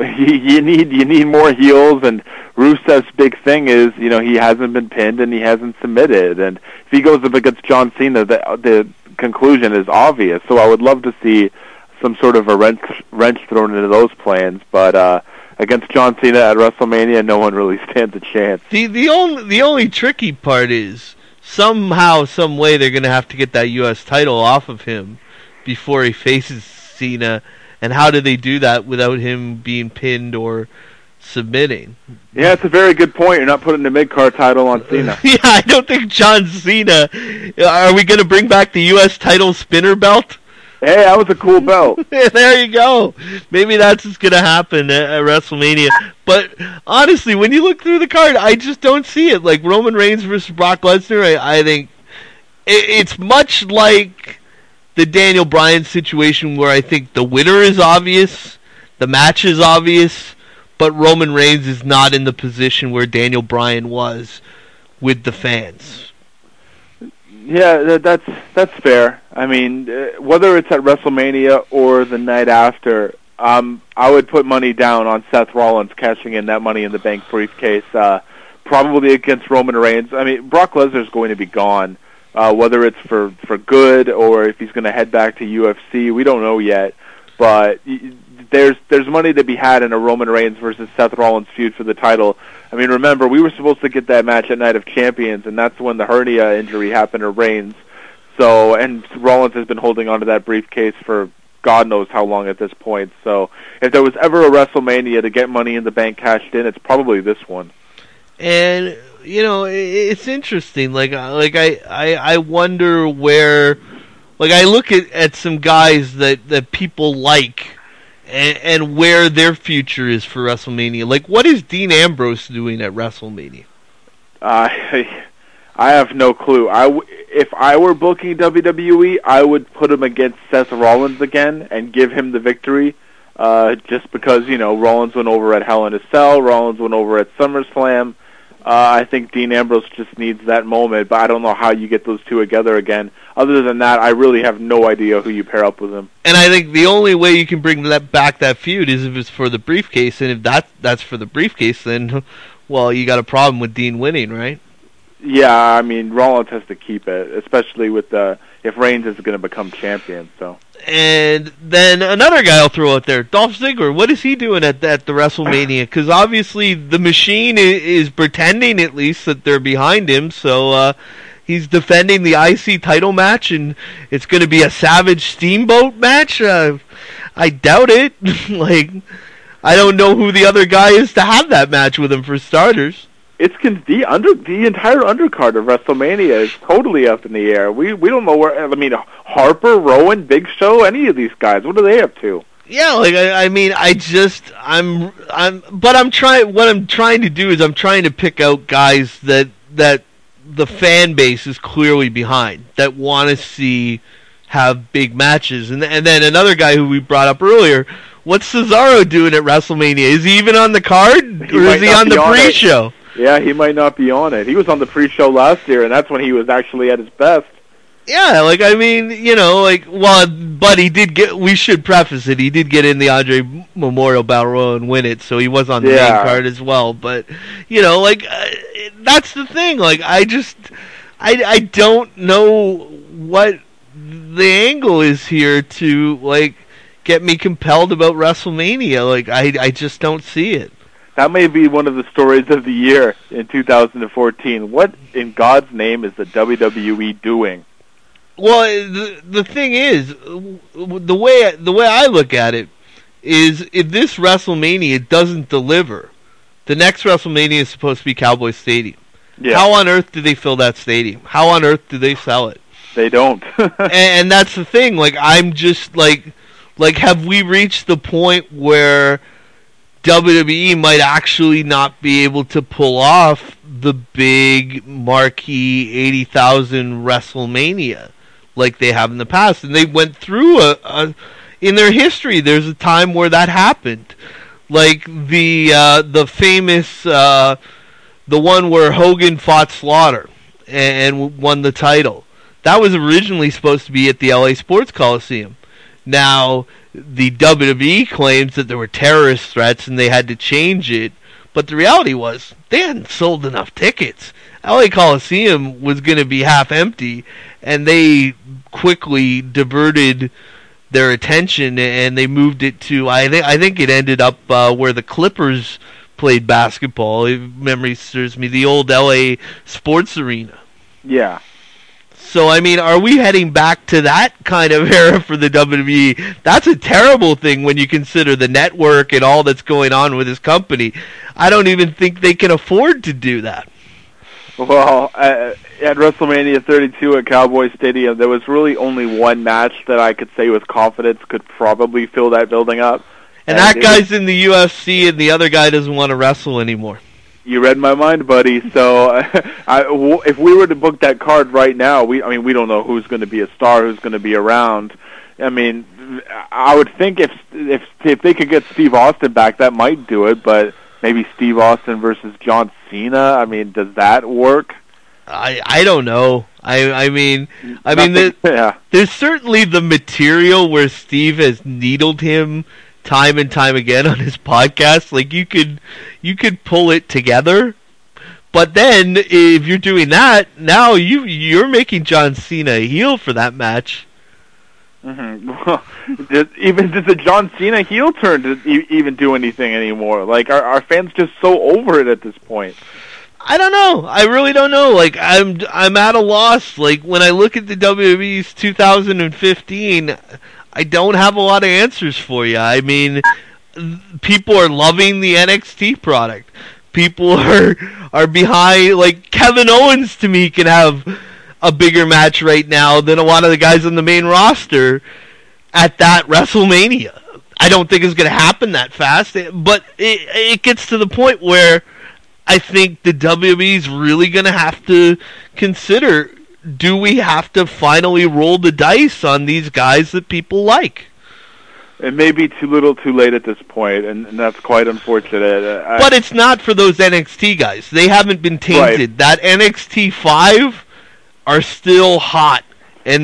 S2: need more heels, and Rusev's big thing is, he hasn't been pinned and he hasn't submitted, and if he goes up against John Cena, the conclusion is obvious. So I would love to see some sort of a wrench thrown into those plans, but against John Cena at WrestleMania, no one really stands a chance.
S1: The only tricky part is somehow, some way, they're going to have to get that U.S. title off of him before he faces Cena. And how do they do that without him being pinned or submitting?
S2: Yeah, it's a very good point. You're not putting the mid-card title on Cena.
S1: Yeah, I don't think John Cena... Are we going to bring back the U.S. title spinner belt?
S2: Hey, that was a cool belt.
S1: There you go. Maybe that's what's going to happen at WrestleMania. But honestly, when you look through the card, I just don't see it. Like Roman Reigns versus Brock Lesnar, I think it's much like the Daniel Bryan situation, where I think the winner is obvious, the match is obvious, but Roman Reigns is not in the position where Daniel Bryan was with the fans.
S2: Yeah, that's fair. I mean, whether it's at WrestleMania or the night after, I would put money down on Seth Rollins cashing in that Money in the Bank briefcase, probably against Roman Reigns. I mean, Brock Lesnar's going to be gone, whether it's for good or if he's going to head back to UFC. We don't know yet, but there's money to be had in a Roman Reigns versus Seth Rollins feud for the title. I mean, remember, we were supposed to get that match at Night of Champions, and that's when the hernia injury happened to Reigns. So, and Rollins has been holding onto that briefcase for God knows how long at this point. So, if there was ever a WrestleMania to get Money in the Bank cashed in, it's probably this one.
S1: And it's interesting. I wonder where. Like, I look at some guys that people like, and where their future is for WrestleMania. Like, what is Dean Ambrose doing at WrestleMania?
S2: I have no clue. If I were booking WWE, I would put him against Seth Rollins again and give him the victory. Just because, Rollins went over at Hell in a Cell, Rollins went over at SummerSlam. I think Dean Ambrose just needs that moment, but I don't know how you get those two together again. Other than that, I really have no idea who you pair up with him.
S1: And I think the only way you can bring that feud is if it's for the briefcase, and if that's for the briefcase, then, well, you got a problem with Dean winning, right?
S2: Yeah, I mean, Rollins has to keep it, especially with if Reigns is going to become champion, so...
S1: And then another guy I'll throw out there, Dolph Ziggler. What is he doing at the WrestleMania? Because obviously the Machine is pretending at least that they're behind him. So he's defending the IC title match, and it's going to be a Savage Steamboat match. I doubt it. I don't know who the other guy is to have that match with him for starters.
S2: The entire undercard of WrestleMania is totally up in the air. We don't know where. I mean, Harper, Rowan, Big Show, any of these guys. What are they up to?
S1: Yeah, what I'm trying to do is I'm trying to pick out guys that the fan base is clearly behind, that want to see have big matches, and then another guy who we brought up earlier. What's Cesaro doing at WrestleMania? Is he even on the card, or is he on the pre-show?
S2: Yeah, he might not be on it. He was on the pre-show last year, and that's when he was actually at his best.
S1: Yeah, but he did get. We should preface it. He did get in the Andre Memorial Battle Royal and win it, so he was on the main card as well. But that's the thing. I don't know what the angle is here to get me compelled about WrestleMania. I just don't see it.
S2: That may be one of the stories of the year in 2014. What in God's name is the WWE doing?
S1: Well, the thing is, the way I look at it is, if this WrestleMania doesn't deliver, the next WrestleMania is supposed to be Cowboy Stadium. Yeah. How on earth do they fill that stadium? How on earth do they sell it?
S2: They don't.
S1: and that's the thing. I'm just have we reached the point where WWE might actually not be able to pull off the big marquee 80,000 WrestleMania like they have in the past? And they went through in their history, there's a time where that happened. The famous the one where Hogan fought Slaughter and won the title. That was originally supposed to be at the LA Sports Coliseum. Now, the WWE claims that there were terrorist threats and they had to change it, but the reality was they hadn't sold enough tickets. LA Coliseum was going to be half empty, and they quickly diverted their attention and they moved it to, I think it ended up where the Clippers played basketball, if memory serves me, the old LA Sports Arena.
S2: Yeah.
S1: So, are we heading back to that kind of era for the WWE? That's a terrible thing when you consider the network and all that's going on with this company. I don't even think they can afford to do that.
S2: Well, at WrestleMania 32 at Cowboy Stadium, there was really only one match that I could say with confidence could probably fill that building up.
S1: And that guy's in the UFC, and the other guy doesn't want to wrestle anymore.
S2: You read my mind, buddy. So, if we were to book that card right now, we don't know who's going to be a star, who's going to be around. I would think if they could get Steve Austin back, that might do it. But maybe Steve Austin versus John Cena. Does that work?
S1: I don't know. There's certainly the material where Steve has needled him time and time again on his podcast. You could pull it together, but then if you're doing that, now you're making John Cena a heel for that match.
S2: Mm-hmm. Does the John Cena heel turn to even do anything anymore? Are fans just so over it at this point?
S1: I don't know. I really don't know. I'm at a loss. When I look at the WWE's 2015. I don't have a lot of answers for you. People are loving the NXT product. People are behind. Kevin Owens, to me, can have a bigger match right now than a lot of the guys on the main roster at that WrestleMania. I don't think it's going to happen that fast, but it gets to the point where I think the WWE is really going to have to consider, do we have to finally roll the dice on these guys that people like?
S2: It may be too little too late at this point, and that's quite unfortunate.
S1: But it's not for those NXT guys. They haven't been tainted. Right. That NXT 5 are still hot, and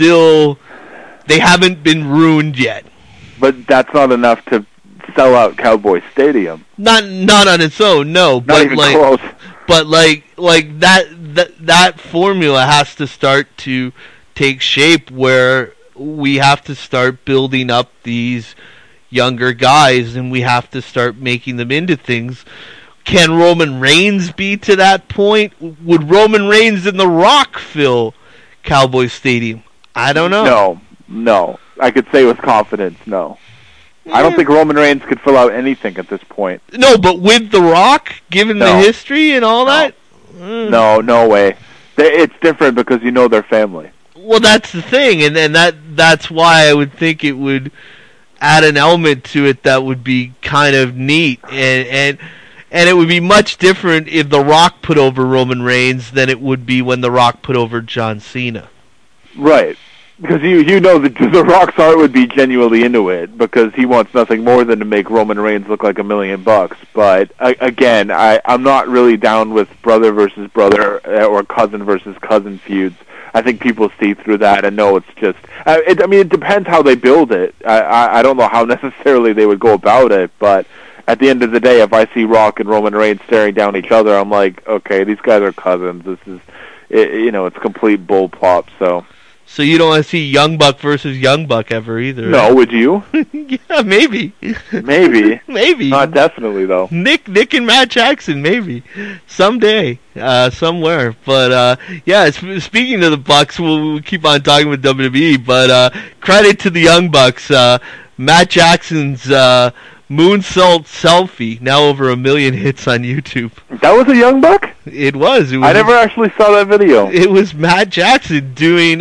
S1: they haven't been ruined yet.
S2: But that's not enough to sell out Cowboy Stadium.
S1: Not on its own, no.
S2: Not even close.
S1: But like that formula has to start to take shape where we have to start building up these younger guys, and we have to start making them into things. Can Roman Reigns be to that point? Would Roman Reigns and The Rock fill Cowboy Stadium? I don't know.
S2: No. I could say with confidence, no. Yeah. I don't think Roman Reigns could fill out anything at this point.
S1: No, but with The Rock, given the history and all that?
S2: No way. It's different because you know their family.
S1: Well, that's the thing, and that's why I would think it would add an element to it that would be kind of neat, and it would be much different if The Rock put over Roman Reigns than it would be when The Rock put over John Cena.
S2: Right, because you know that The Rock's heart would be genuinely into it, because he wants nothing more than to make Roman Reigns look like $1 million. But again, I'm not really down with brother versus brother or cousin versus cousin feuds. I think people see through that and know it's just... it depends how they build it. I don't know how necessarily they would go about it, but at the end of the day, if I see Rock and Roman Reigns staring down each other, I'm like, okay, these guys are cousins. This is, it's complete bull plop, so...
S1: So you don't want to see Young Buck versus Young Buck ever either?
S2: No, right? Would you?
S1: Yeah, maybe.
S2: Maybe.
S1: Maybe.
S2: Not definitely, though.
S1: Nick and Matt Jackson, maybe. Someday. Somewhere. But, speaking of the Bucks, we'll keep on talking with WWE, but credit to the Young Bucks. Matt Jackson's moonsault selfie, now over 1 million hits on YouTube.
S2: That was a Young Buck?
S1: It was.
S2: I never actually saw that video.
S1: It was Matt Jackson doing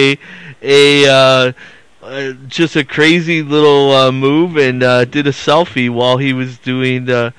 S1: just a crazy little move, and did a selfie while he was doing a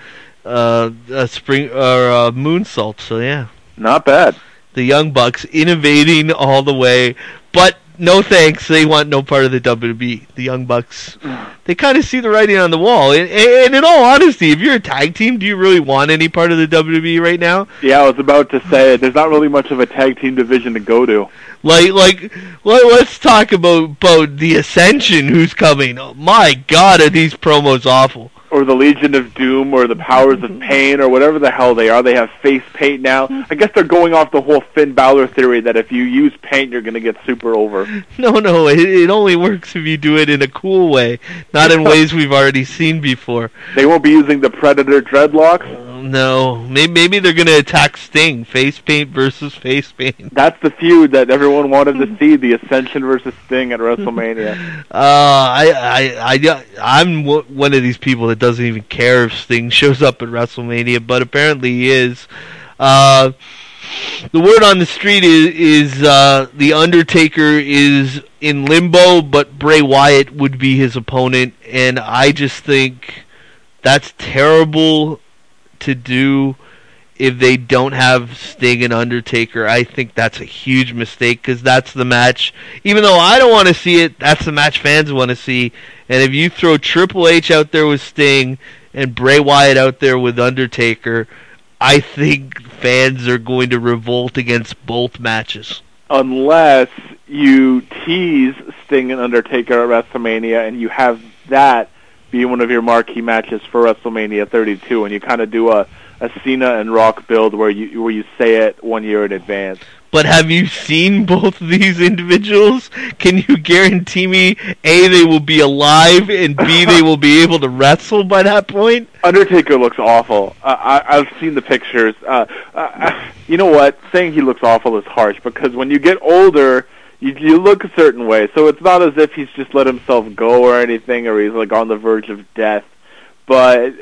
S1: moonsault. So yeah,
S2: not bad.
S1: The Young Bucks innovating all the way, but no thanks. They want no part of the WWE. The Young Bucks, they kind of see the writing on the wall. And in all honesty, if you're a tag team, do you really want any part of the WWE right now?
S2: Yeah, I was about to say, there's not really much of a tag team division to go to.
S1: Let's talk about the Ascension, who's coming. Oh, my God, are these promos awful.
S2: Or the Legion of Doom, or the Powers of Pain, or whatever the hell they are. They have face paint now. I guess they're going off the whole Finn Balor theory that if you use paint, you're going to get super over.
S1: No, it only works if you do it in a cool way, not in ways we've already seen before.
S2: They won't be using the Predator dreadlocks?
S1: No, maybe they're going to attack Sting, face paint versus face paint.
S2: That's the feud that everyone wanted to see, the Ascension versus Sting at WrestleMania.
S1: I'm one of these people that doesn't even care if Sting shows up at WrestleMania, but apparently he is. The word on the street is The Undertaker is in limbo, but Bray Wyatt would be his opponent, and I just think that's terrible to do if they don't have Sting and Undertaker. I think that's a huge mistake, because that's the match. Even though I don't want to see it, that's the match fans want to see. And if you throw Triple H out there with Sting and Bray Wyatt out there with Undertaker, I think fans are going to revolt against both matches.
S2: Unless you tease Sting and Undertaker at WrestleMania and you have that be one of your marquee matches for WrestleMania 32, and you kind of do a Cena and Rock build where you say it 1 year in advance.
S1: But have you seen both of these individuals? Can you guarantee me, A, they will be alive, and B, they will be able to wrestle by that point?
S2: Undertaker looks awful. I've seen the pictures. You know what? Saying he looks awful is harsh, because when you get older, you look a certain way. So it's not as if he's just let himself go or anything, or he's like on the verge of death. But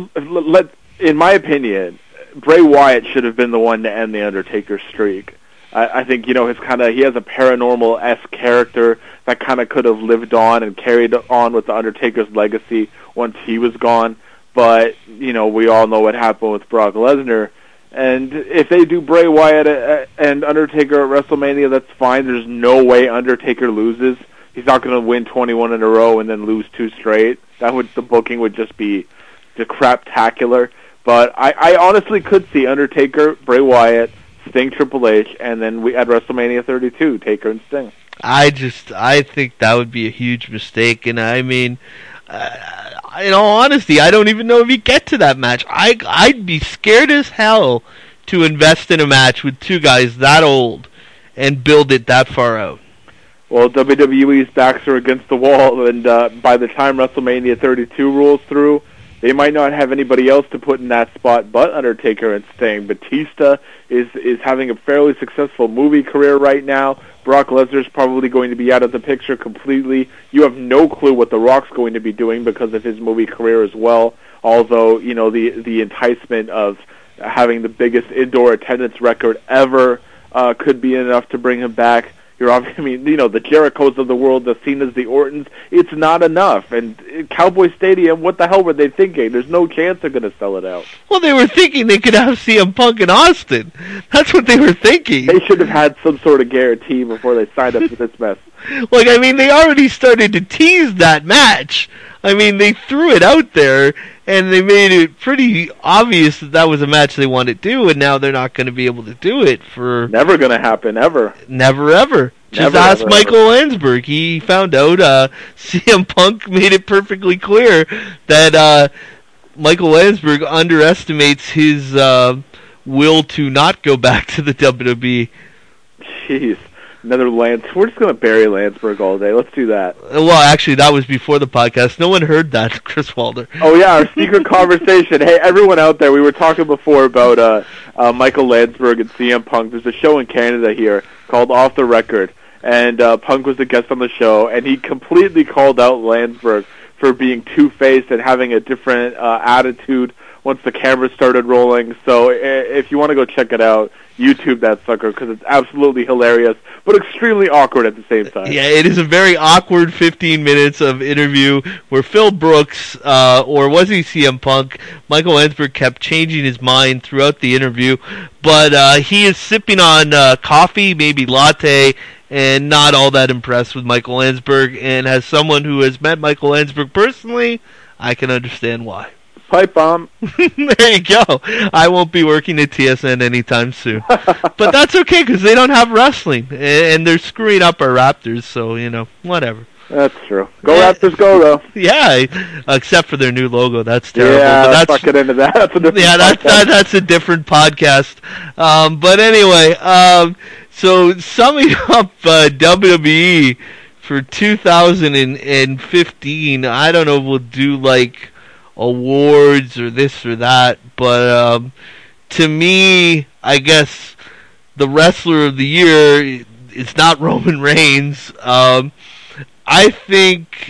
S2: in my opinion, Bray Wyatt should have been the one to end the Undertaker streak. I think, he has a paranormal-esque character that kind of could have lived on and carried on with the Undertaker's legacy once he was gone. But, we all know what happened with Brock Lesnar. And if they do Bray Wyatt and Undertaker at WrestleMania, that's fine. There's no way Undertaker loses. He's not going to win 21 in a row and then lose 2 straight. The booking would just be craptacular. But I honestly could see Undertaker, Bray Wyatt, Sting, Triple H, and then at WrestleMania 32, Taker and Sting.
S1: I think that would be a huge mistake, and I mean, in all honesty, I don't even know if you get to that match. I'd be scared as hell to invest in a match with 2 guys that old and build it that far out.
S2: Well, WWE's backs are against the wall, and by the time WrestleMania 32 rolls through, they might not have anybody else to put in that spot but Undertaker and Sting. Batista is having a fairly successful movie career right now. Brock Lesnar's probably going to be out of the picture completely. You have no clue what The Rock's going to be doing because of his movie career as well. Although, the enticement of having the biggest indoor attendance record ever could be enough to bring him back. The Jerichos of the world, the Cenas, the Ortons, it's not enough. And Cowboy Stadium, what the hell were they thinking? There's no chance they're going to sell it out.
S1: Well, they were thinking they could have CM Punk in Austin. That's what they were thinking.
S2: They should have had some sort of guarantee before they signed up for this mess.
S1: They already started to tease that match. They threw it out there, and they made it pretty obvious that was a match they wanted to do, and now they're not going to be able to do it for...
S2: Never going to happen, ever.
S1: Never, ever. Just ask Michael Landsberg. He found out CM Punk made it perfectly clear that Michael Landsberg underestimates his will to not go back to the WWE.
S2: Jeez. Another We're just going to bury Landsberg all day. Let's do that.
S1: Well, actually, that was before the podcast. No one heard that, Chris Walder.
S2: Oh, yeah, our secret conversation. Hey, everyone out there, we were talking before about Michael Landsberg and CM Punk. There's a show in Canada here called Off the Record, and Punk was a guest on the show, and he completely called out Landsberg for being two-faced and having a different attitude once the camera started rolling. So if you want to go check it out, YouTube that sucker, because it's absolutely hilarious, but extremely awkward at the same time.
S1: Yeah, it is a very awkward 15 minutes of interview where Phil Brooks, or was he CM Punk, Michael Landsberg kept changing his mind throughout the interview, but he is sipping on coffee, maybe latte, and not all that impressed with Michael Landsberg, and as someone who has met Michael Landsberg personally, I can understand why.
S2: Pipe bomb.
S1: There you go. I won't be working at TSN anytime soon. But that's okay, because they don't have wrestling, and they're screwing up our Raptors, so, whatever.
S2: That's true. Go Raptors, go, though.
S1: Yeah, except for their new logo. That's terrible.
S2: Yeah,
S1: but
S2: let's not get into that.
S1: That's a different podcast. But anyway, so summing up WWE for 2015, I don't know if we'll do, awards or this or that, but to me, I guess the wrestler of the year is not Roman Reigns. I think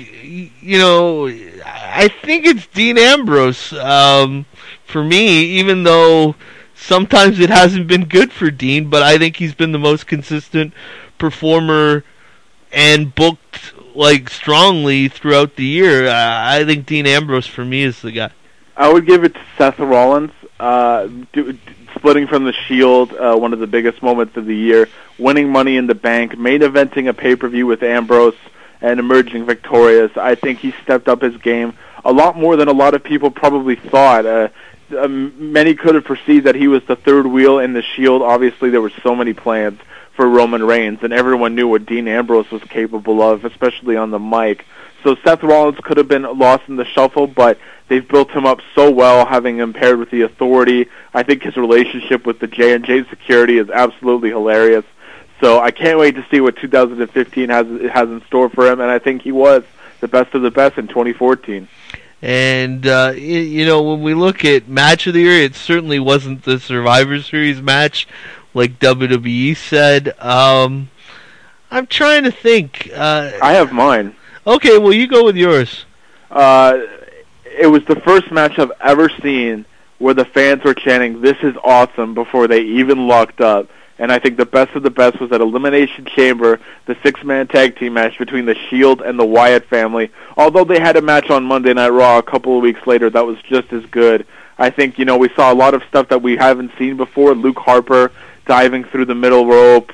S1: it's Dean Ambrose for me, even though sometimes it hasn't been good for Dean, but I think he's been the most consistent performer and booked strongly throughout the year. I think Dean Ambrose for me is the guy.
S2: I would give it to Seth Rollins, splitting from the Shield, one of the biggest moments of the year, winning Money in the Bank, main eventing a pay-per-view with Ambrose, and emerging victorious. I think he stepped up his game a lot more than a lot of people probably thought. Many could have perceived that he was the third wheel in the Shield. Obviously, there were so many plans for Roman Reigns, and everyone knew what Dean Ambrose was capable of, especially on the mic. So Seth Rollins could have been lost in the shuffle, but they've built him up so well, having him paired with the Authority. I think his relationship with the J&J security is absolutely hilarious. So I can't wait to see what 2015 has in store for him, and I think he was the best of the best in 2014.
S1: And, when we look at Match of the Year, it certainly wasn't the Survivor Series match, like WWE said. I'm trying to think.
S2: I have mine.
S1: Okay, well, you go with yours.
S2: It was the first match I've ever seen where the fans were chanting, "This is awesome," before they even locked up. And I think the best of the best was at Elimination Chamber, the 6-man tag team match between the Shield and the Wyatt family. Although they had a match on Monday Night Raw a couple of weeks later that was just as good. I think, we saw a lot of stuff that we haven't seen before. Luke Harper diving through the middle rope.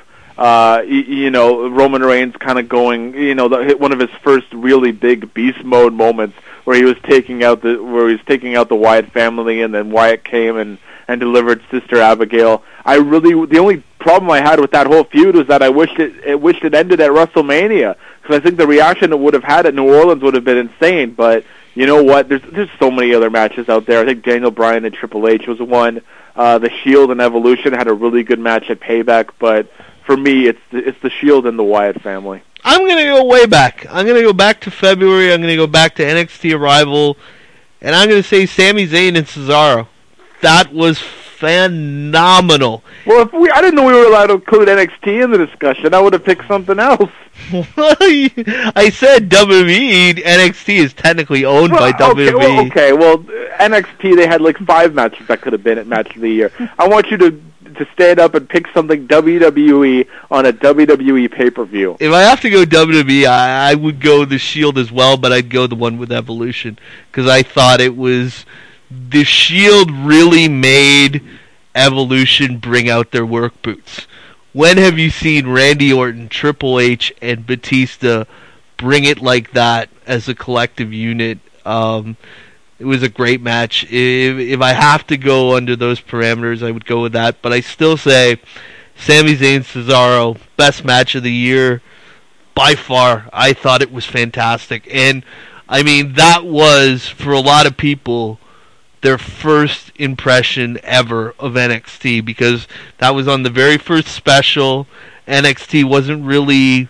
S2: Roman Reigns kind of going, one of his first really big beast mode moments where he was taking out the Wyatt family, and then Wyatt came and delivered Sister Abigail. The only problem I had with that whole feud was that I wished it ended at WrestleMania, because I think the reaction it would have had at New Orleans would have been insane. But you know what? There's so many other matches out there. I think Daniel Bryan and Triple H was one. The Shield and Evolution had a really good match at Payback, but for me, it's the Shield and the Wyatt family.
S1: I'm going to go way back. I'm going to go back to February. I'm going to go back to NXT Arrival, and I'm going to say Sami Zayn and Cesaro. That was phenomenal.
S2: Well, I didn't know we were allowed to include NXT in the discussion. I would have picked something else.
S1: I said WWE. NXT is technically owned by WWE.
S2: Well, NXT, they had like 5 matches that could have been at Match of the Year. I want you to stand up and pick something WWE on a WWE pay-per-view.
S1: If I have to go WWE, I would go the Shield as well, but I'd go the one with Evolution, because I thought it was... The Shield really made Evolution bring out their work boots. When have you seen Randy Orton, Triple H, and Batista bring it like that as a collective unit? It was a great match. If I have to go under those parameters, I would go with that. But I still say Sami Zayn, Cesaro, best match of the year by far. I thought it was fantastic. And, I mean, that was, for a lot of people, their first impression ever of NXT, because that was on the very first special. NXT wasn't really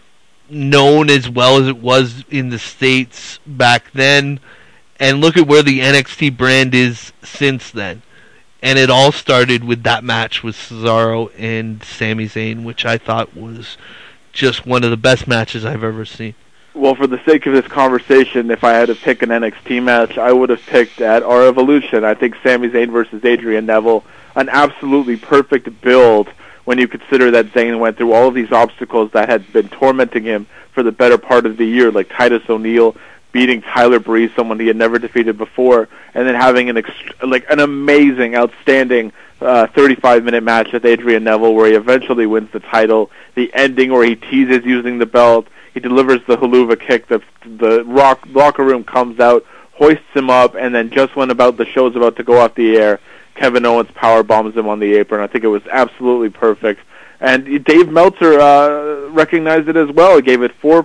S1: known as well as it was in the States back then, and look at where the NXT brand is since then. And it all started with that match with Cesaro and Sami Zayn, which I thought was just one of the best matches I've ever seen.
S2: Well, for the sake of this conversation, if I had to pick an NXT match, I would have picked at our Evolution. I think Sami Zayn versus Adrian Neville, an absolutely perfect build when you consider that Zayn went through all of these obstacles that had been tormenting him for the better part of the year, like Titus O'Neil beating Tyler Breeze, someone he had never defeated before, and then having an amazing, outstanding 35-minute match with Adrian Neville where he eventually wins the title, the ending where he teases using the belt, he delivers the haluva kick, the locker room comes out, hoists him up, and then just when the show's about to go off the air, Kevin Owens power bombs him on the apron. I think it was absolutely perfect. And Dave Meltzer recognized it as well. He gave it 4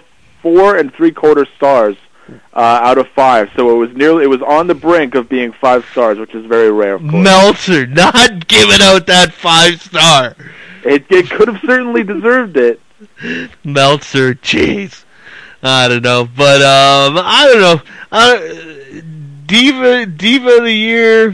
S2: 3/4 stars out of 5. So it was on the brink of being 5 stars, which is very rare, of course.
S1: Meltzer not giving out that 5-star.
S2: It could have certainly deserved it.
S1: Meltzer, jeez. I don't know, but I don't know. Diva of the year,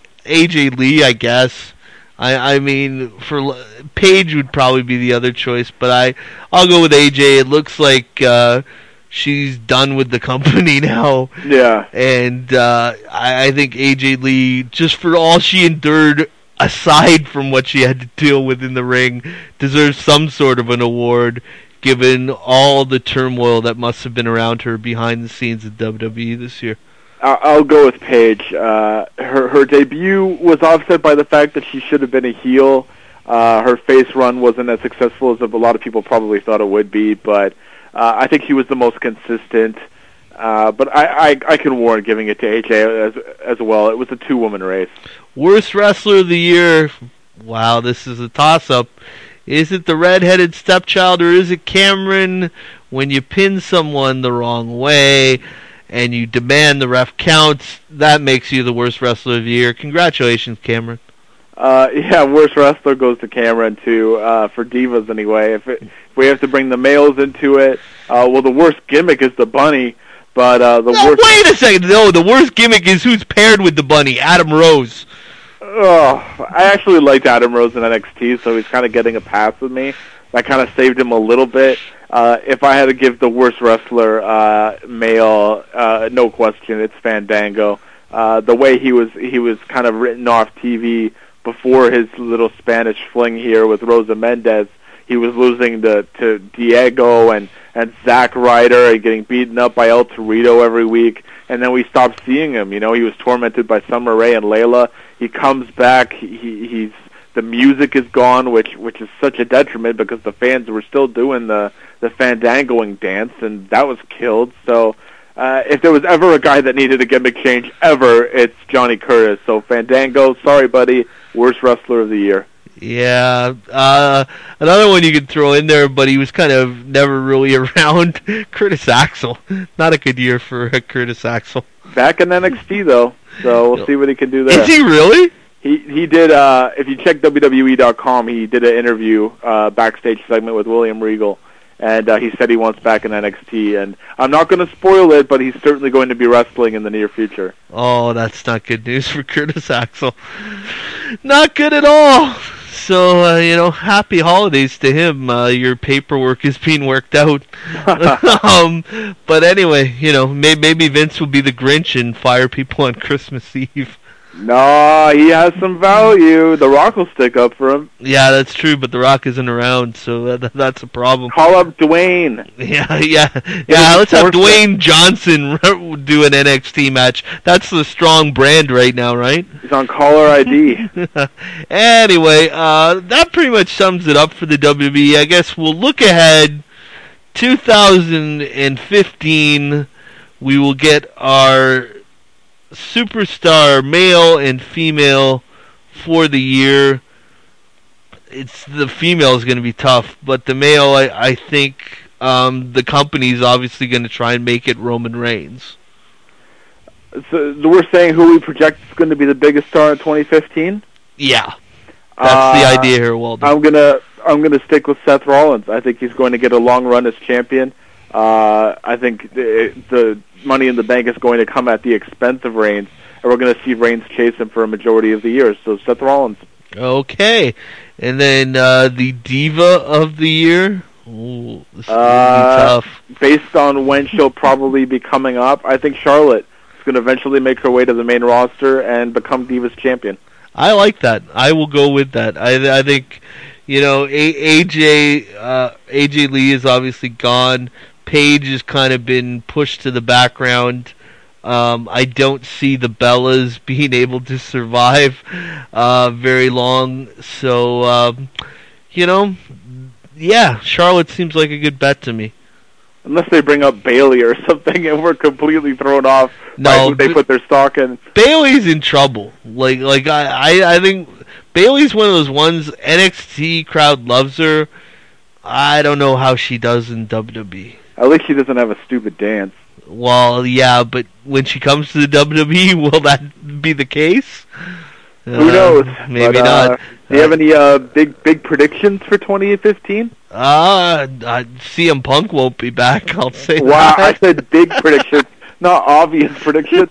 S1: AJ Lee, I guess. I mean, for Paige would probably be the other choice, but I'll go with AJ. It looks like she's done with the company now.
S2: Yeah.
S1: And I think AJ Lee, just for all she endured, aside from what she had to deal with in the ring, deserves some sort of an award, given all the turmoil that must have been around her behind the scenes at WWE this year.
S2: I'll go with Paige. Her debut was offset by the fact that she should have been a heel. Her face run wasn't as successful as a lot of people probably thought it would be, but I think she was the most consistent. But I can warrant giving it to AJ as well. It was a 2-woman race.
S1: Worst wrestler of the year. Wow, this is a toss-up. Is it the redheaded stepchild or is it Cameron? When you pin someone the wrong way and you demand the ref counts, that makes you the worst wrestler of the year. Congratulations, Cameron.
S2: Yeah, worst wrestler goes to Cameron too, for divas anyway. If we have to bring the males into it, well, the worst gimmick is the bunny. But worst...
S1: Wait a second. No, the worst gimmick is who's paired with the bunny, Adam Rose.
S2: Oh, I actually liked Adam Rose in NXT, so he's kind of getting a pass with me. That kind of saved him a little bit. If I had to give the worst wrestler male, no question, it's Fandango. The way he was kind of written off TV before his little Spanish fling here with Rosa Mendez, he was losing to Diego and Zack Ryder and getting beaten up by El Torito every week. And then we stopped seeing him. He was tormented by Summer Rae and Layla. He comes back. He's the music is gone, which is such a detriment because the fans were still doing the fandangoing dance, and that was killed. So if there was ever a guy that needed a gimmick change ever, it's Johnny Curtis. So Fandango, sorry buddy, worst wrestler of the year.
S1: Yeah, another one you could throw in there, but he was kind of never really around. Curtis Axel, not a good year for Curtis Axel.
S2: Back in NXT though, so we'll see what he can do there.
S1: Is he really?
S2: He did. If you check WWE.com, he did an interview, backstage segment with William Regal, and he said he wants back in NXT. And I'm not going to spoil it, but he's certainly going to be wrestling in the near future.
S1: Oh, that's not good news for Curtis Axel. Not good at all. So, happy holidays to him. Your paperwork is being worked out. But anyway, maybe Vince will be the Grinch and fire people on Christmas Eve.
S2: No, he has some value. The Rock will stick up for him.
S1: Yeah, that's true, but The Rock isn't around, so that's a problem.
S2: Call up Dwayne.
S1: Yeah. Let's have Dwayne Johnson do an NXT match. That's the strong brand right now, right?
S2: He's on caller ID.
S1: Anyway, that pretty much sums it up for the WWE. I guess we'll look ahead. 2015, we will get our superstar male and female for the year. It's the female is going to be tough, but the male, I think the company's obviously going to try and make it Roman Reigns.
S2: So we're saying who we project is going to be the biggest star in 2015?
S1: Yeah, that's the idea here, Walter.
S2: I'm gonna stick with Seth Rollins. I think he's going to get a long run as champion. I think the Money in the Bank is going to come at the expense of Reigns, and we're going to see Reigns chase him for a majority of the year. So Seth Rollins.
S1: Okay, and then the Diva of the Year. Ooh, this is going to be tough.
S2: Based on when she'll probably be coming up, I think Charlotte is going to eventually make her way to the main roster and become Divas champion.
S1: I like that. I will go with that. I think, AJ Lee is obviously gone. Paige has kind of been pushed to the background. I don't see the Bellas being able to survive very long. So, Charlotte seems like a good bet to me.
S2: Unless they bring up Bayley or something and we're completely thrown off by who they put their stock in.
S1: Bayley's in trouble. I think Bayley's one of those ones, NXT crowd loves her. I don't know how she does in WWE.
S2: At least she doesn't have a stupid dance.
S1: Well, yeah, but when she comes to the WWE, will that be the case?
S2: Who knows?
S1: Maybe not.
S2: Do you have any big predictions for 2015?
S1: CM Punk won't be back, I'll say
S2: wow,
S1: that.
S2: I said big predictions, not obvious predictions.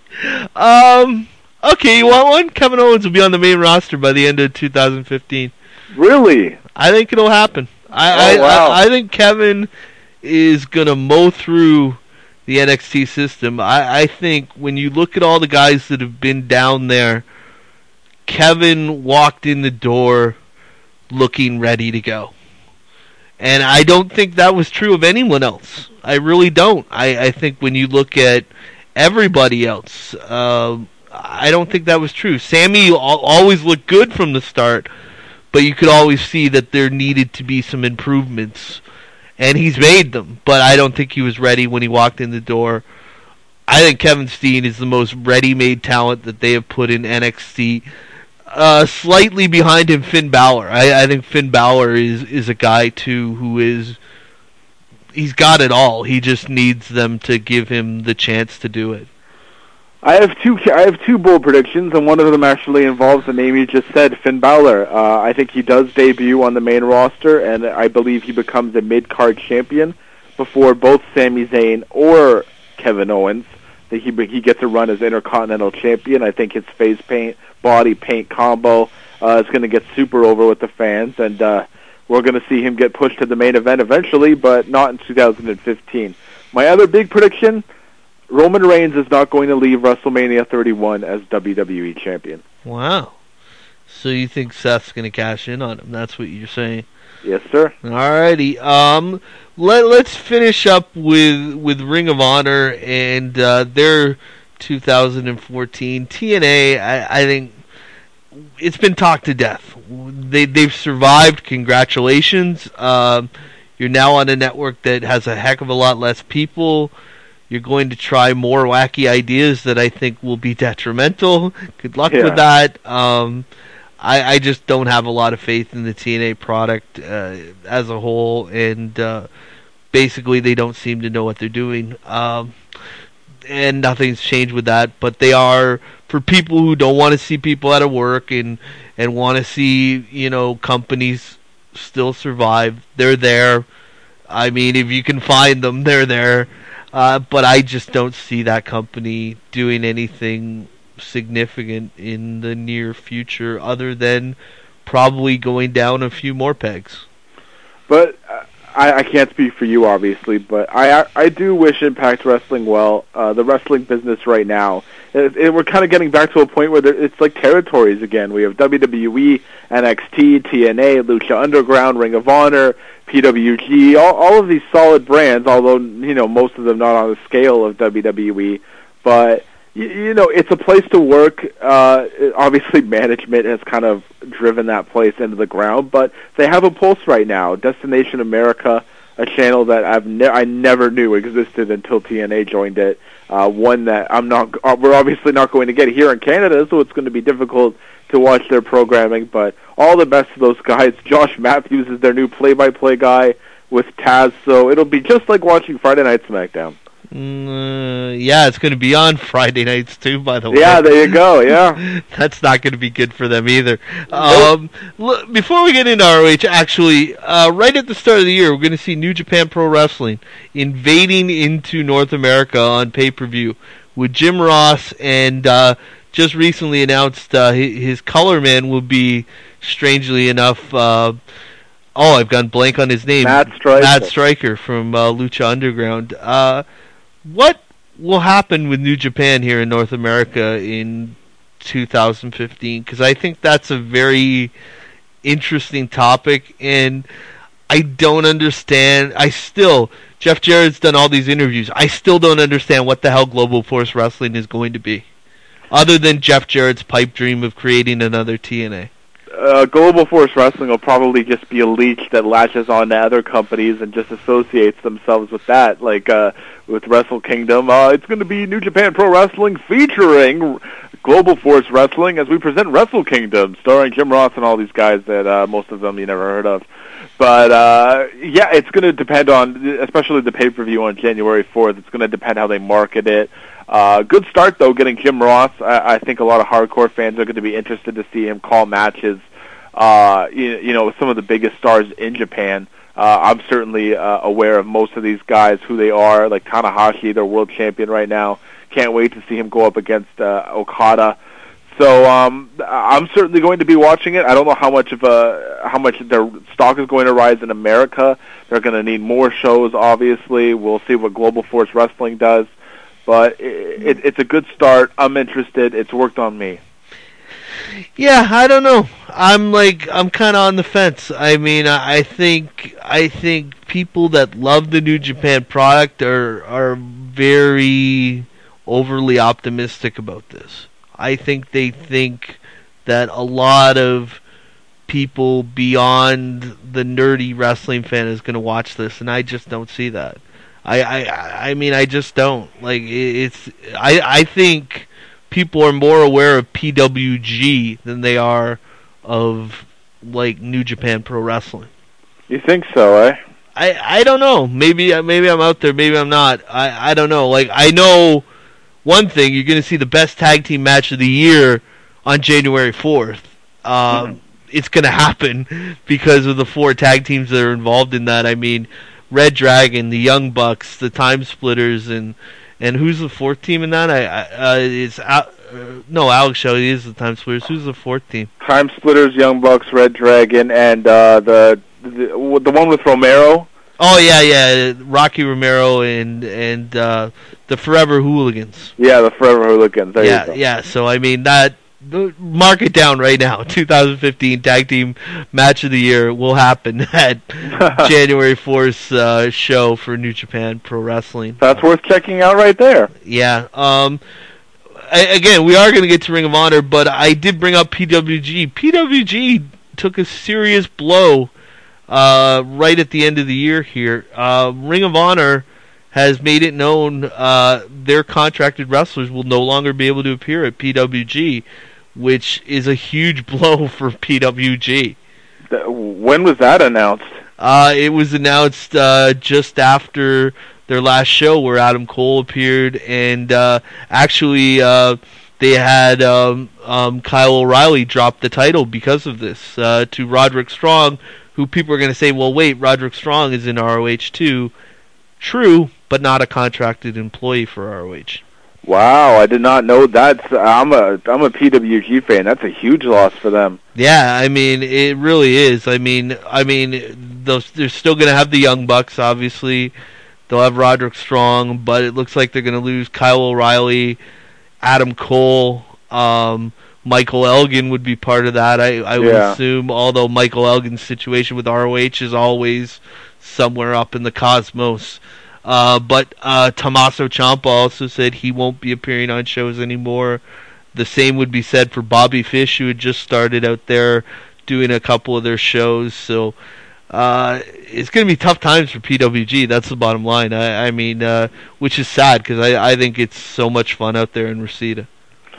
S1: Okay, you want one? Kevin Owens will be on the main roster by the end of 2015.
S2: Really?
S1: I think it'll happen. I think Kevin is going to mow through the NXT system. I think when you look at all the guys that have been down there, Kevin walked in the door looking ready to go. And I don't think that was true of anyone else. I really don't. I think when you look at everybody else, I don't think that was true. Sammy always looked good from the start, but you could always see that there needed to be some improvements. And he's made them, but I don't think he was ready when he walked in the door. I think Kevin Steen is the most ready-made talent that they have put in NXT. Slightly behind him, Finn Balor. I think Finn Balor is a guy, too, he's got it all. He just needs them to give him the chance to do it.
S2: I have two bold predictions, and one of them actually involves the name you just said, Finn Balor. I think he does debut on the main roster, and I believe he becomes a mid-card champion before both Sami Zayn or Kevin Owens. That he gets a run as Intercontinental Champion. I think his face paint, body paint combo is going to get super over with the fans, and we're going to see him get pushed to the main event eventually, but not in 2015. My other big prediction, Roman Reigns is not going to leave WrestleMania 31 as WWE Champion.
S1: Wow. So you think Seth's going to cash in on him? That's what you're saying.
S2: Yes, sir.
S1: Alrighty. Let's finish up with Ring of Honor and their 2014 TNA. I think it's been talked to death. They've survived. Congratulations. You're now on a network that has a heck of a lot less people. You're going to try more wacky ideas that I think will be detrimental. Good luck with that. I just don't have a lot of faith in the TNA product as a whole, and basically they don't seem to know what they're doing. And nothing's changed with that, but they are, for people who don't want to see people out of work and want to see, companies still survive, they're there. I mean, if you can find them, they're there. But I just don't see that company doing anything significant in the near future other than probably going down a few more pegs.
S2: But I can't speak for you, obviously, but I do wish Impact Wrestling well. The wrestling business right now, we're kind of getting back to a point where it's like territories again. We have WWE, NXT, TNA, Lucha Underground, Ring of Honor, PWG, all of these solid brands, although, most of them not on the scale of WWE. But, it's a place to work. Obviously, management has kind of driven that place into the ground, but they have a pulse right now. Destination America, a channel that I never knew existed until TNA joined it. One that we're obviously not going to get here in Canada, so it's going to be difficult to watch their programming, but all the best to those guys. Josh Matthews is their new play-by-play guy with Taz, so it'll be just like watching Friday Night SmackDown.
S1: Yeah, it's going to be on Friday nights too, by the way.
S2: Yeah, there you go, yeah.
S1: That's not going to be good for them either. Look, before we get into ROH, actually, right at the start of the year, we're going to see New Japan Pro Wrestling invading into North America on pay-per-view with Jim Ross, and just recently announced his color man will be, strangely enough, I've gone blank on his name.
S2: Matt
S1: Striker from Lucha Underground. What will happen with New Japan here in North America in 2015? Because I think that's a very interesting topic, and I don't understand. Jeff Jarrett's done all these interviews. I still don't understand what the hell Global Force Wrestling is going to be, other than Jeff Jarrett's pipe dream of creating another TNA.
S2: Global Force Wrestling will probably just be a leech that latches on to other companies and just associates themselves with that, like with Wrestle Kingdom. It's going to be New Japan Pro Wrestling featuring Global Force Wrestling as we present Wrestle Kingdom, starring Jim Ross and all these guys that most of them you never heard of. But, yeah, it's going to depend on, especially the pay-per-view on January 4th, it's going to depend how they market it. Good start, though, getting Jim Ross. I think a lot of hardcore fans are going to be interested to see him call matches, with some of the biggest stars in Japan. I'm certainly aware of most of these guys, who they are, like Tanahashi, their world champion right now. Can't wait to see him go up against Okada. So I'm certainly going to be watching it. I don't know how much their stock is going to rise in America. They're going to need more shows, obviously. We'll see what Global Force Wrestling does. But it's a good start. I'm interested. It's worked on me.
S1: Yeah, I don't know. I'm kind of on the fence. I mean, I think people that love the New Japan product are very overly optimistic about this. I think they think that a lot of people beyond the nerdy wrestling fan is going to watch this, and I just don't see that. I mean, I just don't. I think people are more aware of PWG than they are of, New Japan Pro Wrestling.
S2: You think so, eh?
S1: I don't know. Maybe I'm out there, maybe I'm not. I don't know. I know one thing, you're going to see the best tag team match of the year on January 4th. It's going to happen because of the 4 tag teams that are involved in that. I mean, Red Dragon, the Young Bucks, the Time Splitters, and who's the 4th team in that? Alex Shelley is the Time Splitters. Who's the 4th team?
S2: Time Splitters, Young Bucks, Red Dragon, and the one with Romero.
S1: Oh yeah, Rocky Romero and the Forever Hooligans.
S2: Yeah, the Forever Hooligans. There you go.
S1: Yeah. So I mean that mark it down right now. 2015 Tag Team Match of the Year will happen at January 4th show for New Japan Pro Wrestling.
S2: That's worth checking out right there.
S1: Yeah. Again, we are going to get to Ring of Honor, but I did bring up PWG. PWG took a serious blow right at the end of the year here. Ring of Honor has made it known their contracted wrestlers will no longer be able to appear at PWG, which is a huge blow for PWG.
S2: When was that announced?
S1: It was announced just after their last show where Adam Cole appeared, and actually they had Kyle O'Reilly drop the title because of this to Roderick Strong, who people are going to say, well, wait, Roderick Strong is in ROH too. True, but not a contracted employee for ROH.
S2: Wow, I did not know that. I'm a PWG fan. That's a huge loss for them.
S1: Yeah, I mean, it really is. I mean, they're still going to have the Young Bucks, obviously. They'll have Roderick Strong, but it looks like they're going to lose Kyle O'Reilly, Adam Cole, Michael Elgin would be part of that, I would assume, although Michael Elgin's situation with ROH is always somewhere up in the cosmos. But Tommaso Ciampa also said he won't be appearing on shows anymore. The same would be said for Bobby Fish, who had just started out there doing a couple of their shows. So it's going to be tough times for PWG. That's the bottom line. I mean, which is sad because I think it's so much fun out there in Reseda.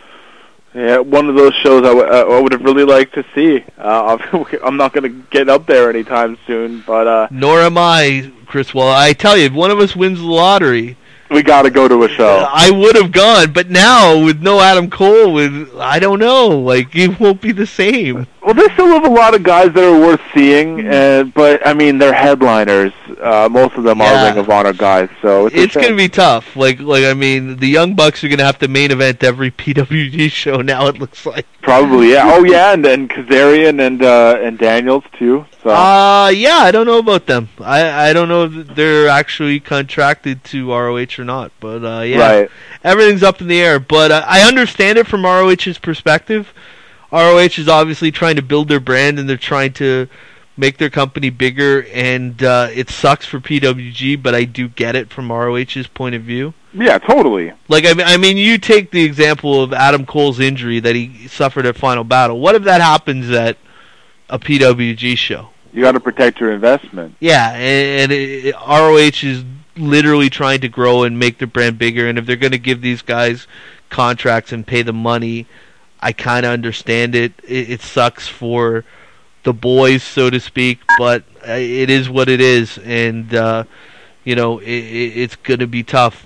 S2: Yeah, one of those shows I would have really liked to see. I'm not going to get up there anytime soon, but
S1: nor am I, Chris. Well, I tell you, if one of us wins the lottery,
S2: we got to go to a show.
S1: I would have gone, but now with no Adam Cole, I don't know. Like, it won't be the same.
S2: Well, they still have a lot of guys that are worth seeing, but I mean, they're headliners. Most of them are Ring of Honor guys, so it's
S1: going to be tough. Like I mean, the Young Bucks are going to have to main event every PWG show now. It looks like
S2: probably, yeah. Oh, yeah, and Kazarian and Daniels too. So.
S1: Yeah, I don't know about them. I don't know if they're actually contracted to ROH or not, but yeah,
S2: right.
S1: Everything's up in the air. But I understand it from ROH's perspective. ROH is obviously trying to build their brand, and they're trying to make their company bigger, and it sucks for PWG, but I do get it from ROH's point of view.
S2: Yeah, totally.
S1: Like, I mean, you take the example of Adam Cole's injury that he suffered at Final Battle. What if that happens at a PWG show?
S2: You got to protect your investment.
S1: Yeah, and ROH is literally trying to grow and make their brand bigger, and if they're going to give these guys contracts and pay them money, I kind of understand it. It sucks for the boys, so to speak, but it is what it is, and you know, it's going to be tough.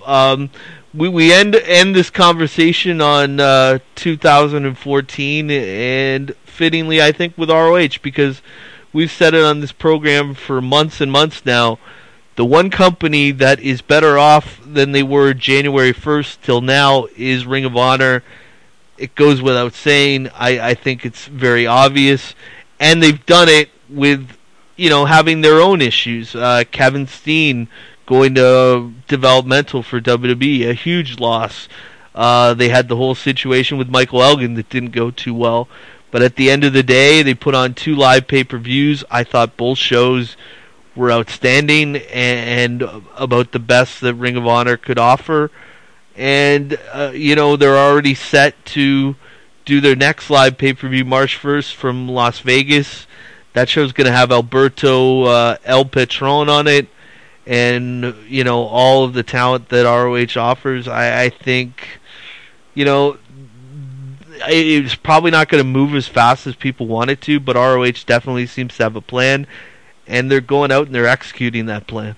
S1: We end this conversation on 2014, and fittingly, I think, with ROH, because we've said it on this program for months and months now. The one company that is better off than they were January 1st till now is Ring of Honor. It goes without saying. I think it's very obvious. And they've done it with, you know, having their own issues. Kevin Steen going to developmental for WWE, a huge loss. They had the whole situation with Michael Elgin that didn't go too well. But at the end of the day, they put on 2 live pay-per-views. I thought both shows were outstanding and about the best that Ring of Honor could offer. And, you know, they're already set to do their next live pay-per-view March 1st from Las Vegas. That show's going to have Alberto El Patron on it, and, you know, all of the talent that ROH offers. I think, you know, it's probably not going to move as fast as people want it to, but ROH definitely seems to have a plan, and they're going out and they're executing that plan.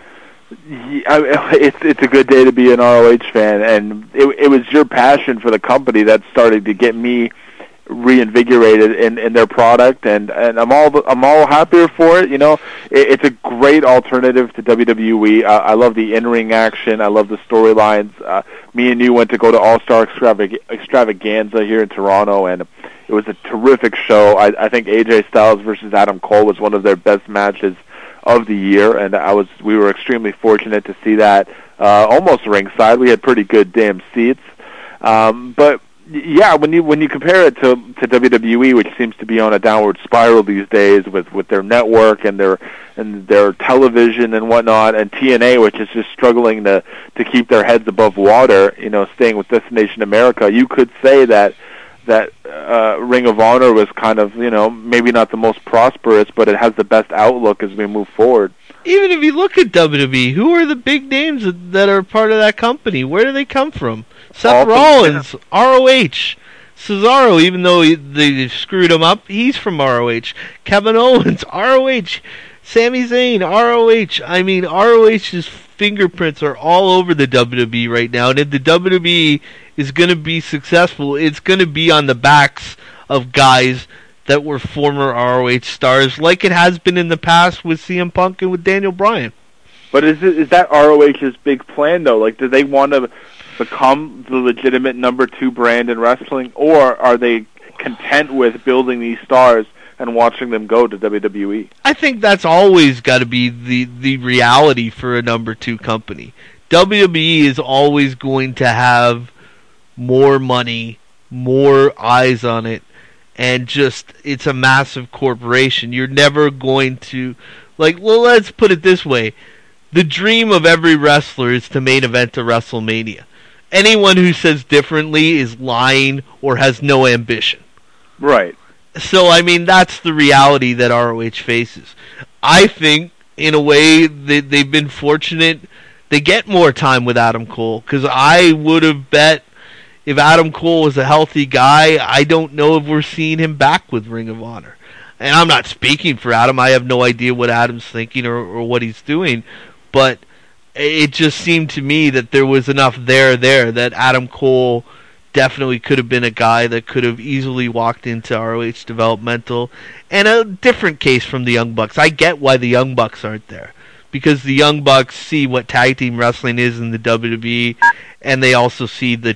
S2: It's a good day to be an ROH fan, and it was your passion for the company that started to get me reinvigorated in their product, and I'm all happier for it. You know, it's a great alternative to WWE. I love the in-ring action. I love the storylines. Me and you went to go to All-Star Extravaganza here in Toronto, and it was a terrific show. I think AJ Styles versus Adam Cole was one of their best matches of the year, and we were extremely fortunate to see that almost ringside. We had pretty good damn seats, but Yeah, when you compare it to WWE, which seems to be on a downward spiral these days with their network and their television and whatnot, and TNA, which is just struggling to keep their heads above water, staying with Destination America, you could say that Ring of Honor was kind of, maybe not the most prosperous, but it has the best outlook as we move forward.
S1: Even if you look at WWE, who are the big names that are part of that company? Where do they come from? Seth Rollins, ROH. Cesaro, even though they screwed him up, he's from ROH. Kevin Owens, ROH. Sami Zayn, ROH. I mean, ROH's fingerprints are all over the WWE right now. And if the WWE is going to be successful, it's going to be on the backs of guys that were former ROH stars, like it has been in the past with CM Punk and with Daniel Bryan.
S2: But is that ROH's big plan, though? Like, do they want to become the legitimate number 2 brand in wrestling, or are they content with building these stars and watching them go to WWE?
S1: I think that's always got to be the reality for a number 2 company. WWE is always going to have more money, more eyes on it, and just, it's a massive corporation. You're never going to, let's put it this way. The dream of every wrestler is to main event a WrestleMania. Anyone who says differently is lying or has no ambition.
S2: Right.
S1: So, I mean, that's the reality that ROH faces. I think, in a way, they've been fortunate. They get more time with Adam Cole, because I would have bet if Adam Cole was a healthy guy, I don't know if we're seeing him back with Ring of Honor. And I'm not speaking for Adam. I have no idea what Adam's thinking or what he's doing. But it just seemed to me that there was enough there that Adam Cole definitely could have been a guy that could have easily walked into ROH developmental. And a different case from the Young Bucks. I get why the Young Bucks aren't there, because the Young Bucks see what tag team wrestling is in the WWE, and they also see the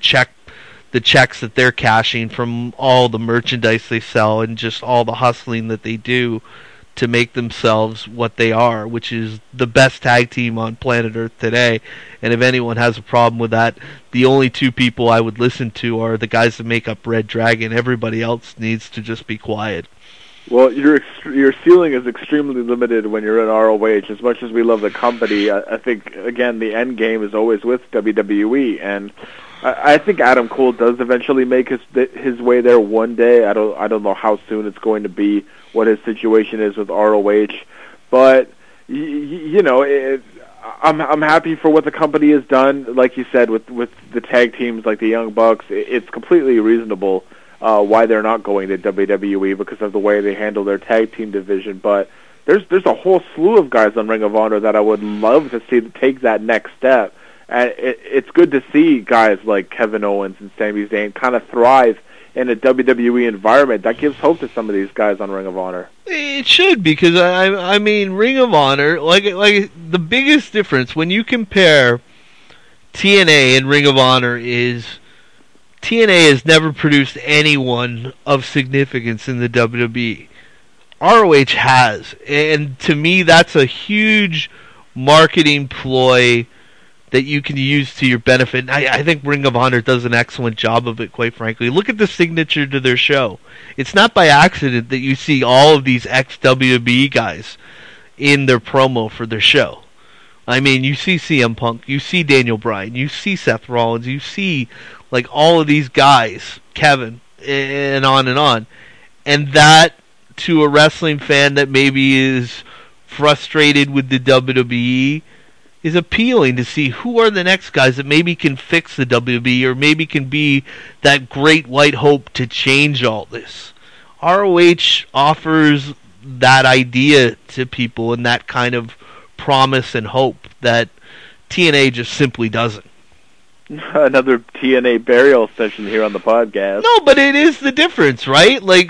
S1: checks that they're cashing from all the merchandise they sell and just all the hustling that they do to make themselves what they are, which is the best tag team on planet Earth today. And if anyone has a problem with that, the only 2 people I would listen to are the guys that make up Red Dragon. Everybody else needs to just be quiet.
S2: Well, your ceiling is extremely limited when you're in ROH. As much as we love the company, I think, again, the end game is always with WWE, and I think Adam Cole does eventually make his way there one day. I don't know how soon it's going to be, what his situation is with ROH, but I'm happy for what the company has done. Like you said, with the tag teams like the Young Bucks, it's completely reasonable why they're not going to WWE because of the way they handle their tag team division. But there's a whole slew of guys on Ring of Honor that I would love to see take that next step. And it's good to see guys like Kevin Owens and Sami Zayn kind of thrive in a WWE environment. That gives hope to some of these guys on Ring of Honor.
S1: It should, because I mean, Ring of Honor, like the biggest difference when you compare TNA and Ring of Honor is TNA has never produced anyone of significance in the WWE. ROH has, and to me, that's a huge marketing ploy that you can use to your benefit. And I think Ring of Honor does an excellent job of it, quite frankly. Look at the signature to their show. It's not by accident that you see all of these ex-WWE guys in their promo for their show. I mean, you see CM Punk, you see Daniel Bryan, you see Seth Rollins, you see like all of these guys, Kevin, and on and on. And that, to a wrestling fan that maybe is frustrated with the WWE, is appealing to see who are the next guys that maybe can fix the WWE or maybe can be that great white hope to change all this. ROH offers that idea to people and that kind of promise and hope that TNA just simply doesn't.
S2: Another TNA burial session here on the podcast.
S1: No, but it is the difference, right? Like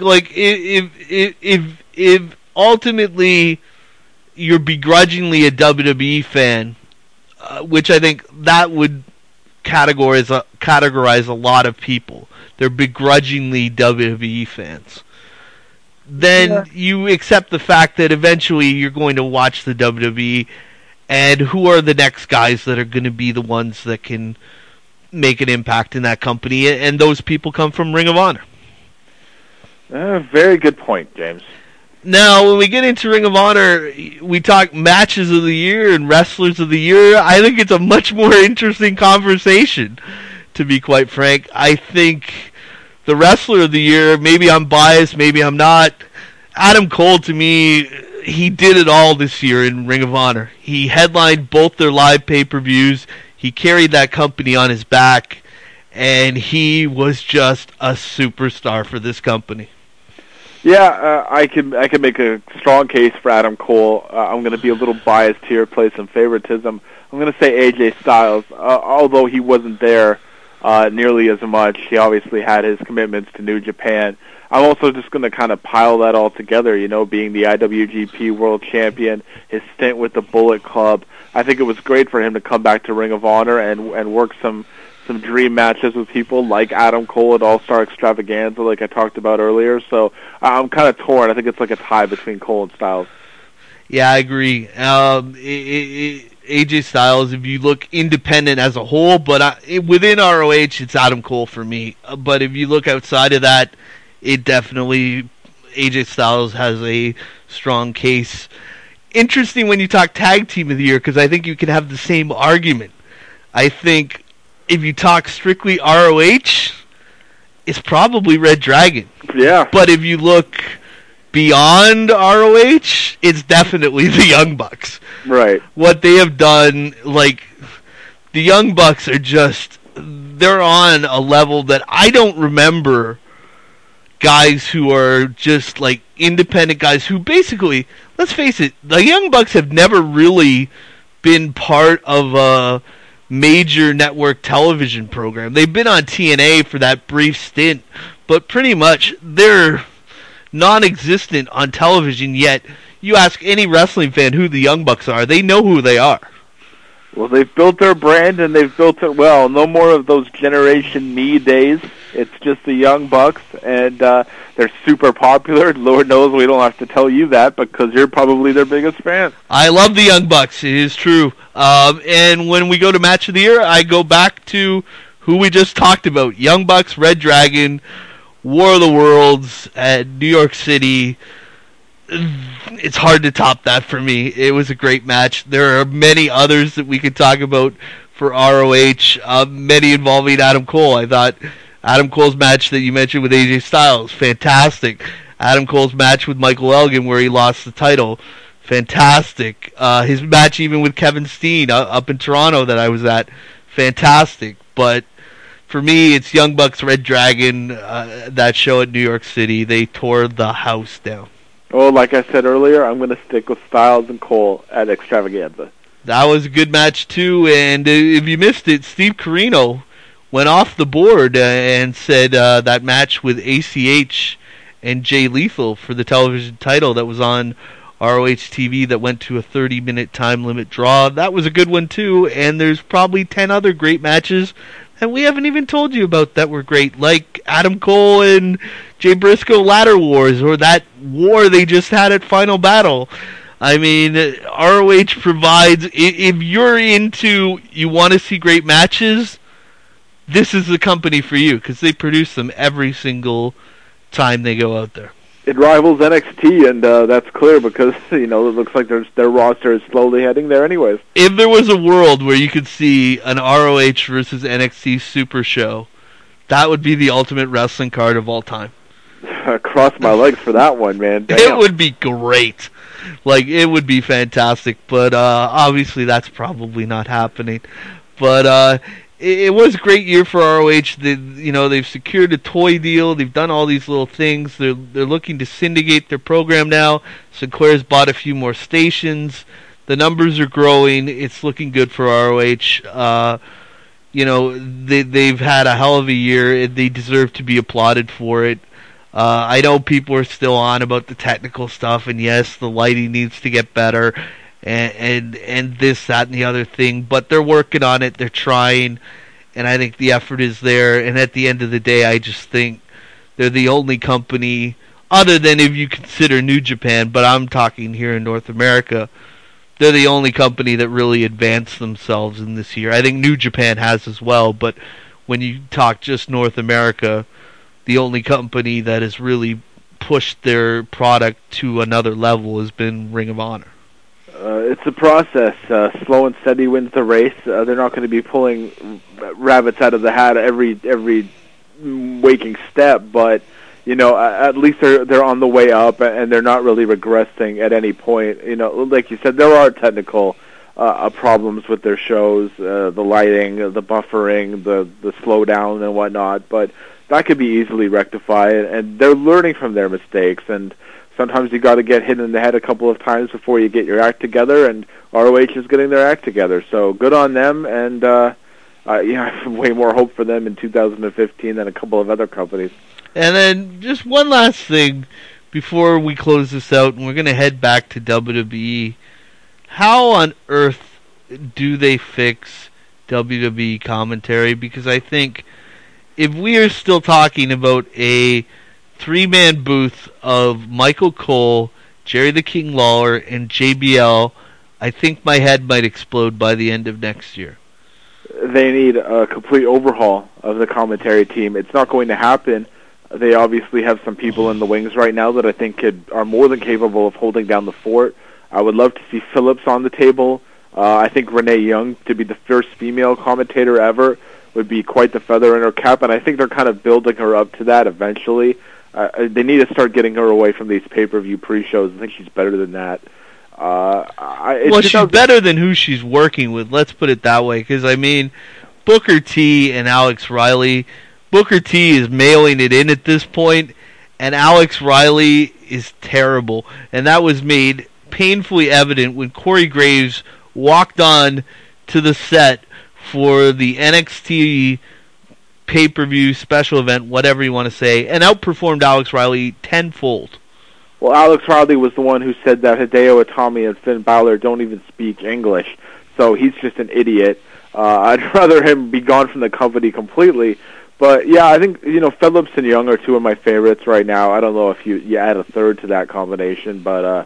S1: if ultimately you're begrudgingly a WWE fan, which I think that would categorize a lot of people. They're begrudgingly WWE fans. Then you accept the fact that eventually you're going to watch the WWE, and who are the next guys that are going to be the ones that can make an impact in that company, and those people come from Ring of Honor.
S2: Very good point, James.
S1: Now, when we get into Ring of Honor, we talk matches of the year and wrestlers of the year. I think it's a much more interesting conversation, to be quite frank. I think the wrestler of the year, maybe I'm biased, maybe I'm not. Adam Cole, to me, he did it all this year in Ring of Honor. He headlined both their live pay-per-views. He carried that company on his back, and he was just a superstar for this company.
S2: Yeah, I can make a strong case for Adam Cole. I'm going to be a little biased here, play some favoritism. I'm going to say AJ Styles, although he wasn't there nearly as much. He obviously had his commitments to New Japan. I'm also just going to kind of pile that all together, being the IWGP World Champion, his stint with the Bullet Club. I think it was great for him to come back to Ring of Honor and work some dream matches with people like Adam Cole at All-Star Extravaganza, like I talked about earlier. So I'm kind of torn. I think it's like a tie between Cole and Styles.
S1: Yeah, I agree. AJ Styles, if you look independent as a whole, but within ROH, it's Adam Cole for me. But if you look outside of that, it definitely, AJ Styles has a strong case. Interesting when you talk tag team of the year, because I think you can have the same argument. I think if you talk strictly ROH, it's probably Red Dragon.
S2: Yeah.
S1: But if you look beyond ROH, it's definitely the Young Bucks.
S2: Right.
S1: What they have done, like, the Young Bucks are just, they're on a level that I don't remember guys who are just, like, independent guys who basically, let's face it, the Young Bucks have never really been part of a major network television program. They've been on TNA for that brief stint, but pretty much they're non-existent on television, yet you ask any wrestling fan who the Young Bucks are, they know who they are.
S2: Well, they've built their brand, and they've built it well. No more of those Generation Me days. It's just the Young Bucks, and they're super popular. Lord knows we don't have to tell you that because you're probably their biggest fan.
S1: I love the Young Bucks. It is true. And when we go to Match of the Year, I go back to who we just talked about. Young Bucks, Red Dragon, War of the Worlds at New York City. It's hard to top that for me. It was a great match. There are many others that we could talk about for ROH, many involving Adam Cole. I thought Adam Cole's match that you mentioned with AJ Styles, fantastic. Adam Cole's match with Michael Elgin where he lost the title, fantastic. His match even with Kevin Steen up in Toronto that I was at, fantastic. But for me, it's Young Bucks, Red Dragon, that show at New York City. They tore the house down.
S2: Oh, like I said earlier, I'm going to stick with Styles and Cole at Extravaganza.
S1: That was a good match, too. And if you missed it, Steve Corino went off the board and said that match with ACH and Jay Lethal for the television title that was on ROH TV that went to a 30-minute time limit draw. That was a good one, too. And there's probably 10 other great matches that we haven't even told you about that were great, like Adam Cole and Jay Briscoe Ladder Wars, or that war they just had at Final Battle. I mean, ROH provides, if you're into, you want to see great matches, this is the company for you, because they produce them every single time they go out there.
S2: It rivals NXT, and that's clear because, it looks like their roster is slowly heading there anyways.
S1: If there was a world where you could see an ROH versus NXT Super Show, that would be the ultimate wrestling card of all time.
S2: Cross my legs for that one, man. Damn.
S1: It would be great. Like, it would be fantastic, but obviously that's probably not happening. But it was a great year for ROH. They've secured a toy deal. They've done all these little things. They're looking to syndicate their program now. Sinclair's bought a few more stations. The numbers are growing. It's looking good for ROH. They've had a hell of a year. They deserve to be applauded for it. I know people are still on about the technical stuff, and yes, the lighting needs to get better, and this, that, and the other thing, but they're working on it, they're trying, and I think the effort is there, and at the end of the day, I just think they're the only company, other than if you consider New Japan, but I'm talking here in North America, they're the only company that really advanced themselves in this year. I think New Japan has as well, but when you talk just North America, the only company that has really pushed their product to another level has been Ring of Honor.
S2: It's a process. Slow and steady wins the race. They're not going to be pulling rabbits out of the hat every waking step, but at least they're on the way up, and they're not really regressing at any point. Like you said, there are technical problems with their shows, the lighting, the buffering, the slowdown and whatnot, but that could be easily rectified, and they're learning from their mistakes, and sometimes you got to get hit in the head a couple of times before you get your act together, and ROH is getting their act together. So good on them, and I have way more hope for them in 2015 than a couple of other companies.
S1: And then just one last thing before we close this out, and we're going to head back to WWE. How on earth do they fix WWE commentary? Because I think if we are still talking about a three-man booth of Michael Cole, Jerry the King Lawler, and JBL, I think my head might explode by the end of next year.
S2: They need a complete overhaul of the commentary team. It's not going to happen. They obviously have some people in the wings right now that I think are more than capable of holding down the fort. I would love to see Phillips on the table. I think Renee Young to be the first female commentator ever would be quite the feather in her cap, and I think they're kind of building her up to that eventually. They need to start getting her away from these pay-per-view pre-shows. I think she's better than that.
S1: She's better than who she's working with, let's put it that way, because, Booker T and Alex Riley, Booker T is mailing it in at this point, and Alex Riley is terrible, and that was made painfully evident when Corey Graves walked on to the set for the NXT pay-per-view special event, whatever you want to say, and outperformed Alex Riley tenfold.
S2: Well, Alex Riley was the one who said that Hideo Itami and Finn Balor don't even speak English, so he's just an idiot. I'd rather him be gone from the company completely. But, yeah, I think, Phillips and Young are two of my favorites right now. I don't know if you add a third to that combination, but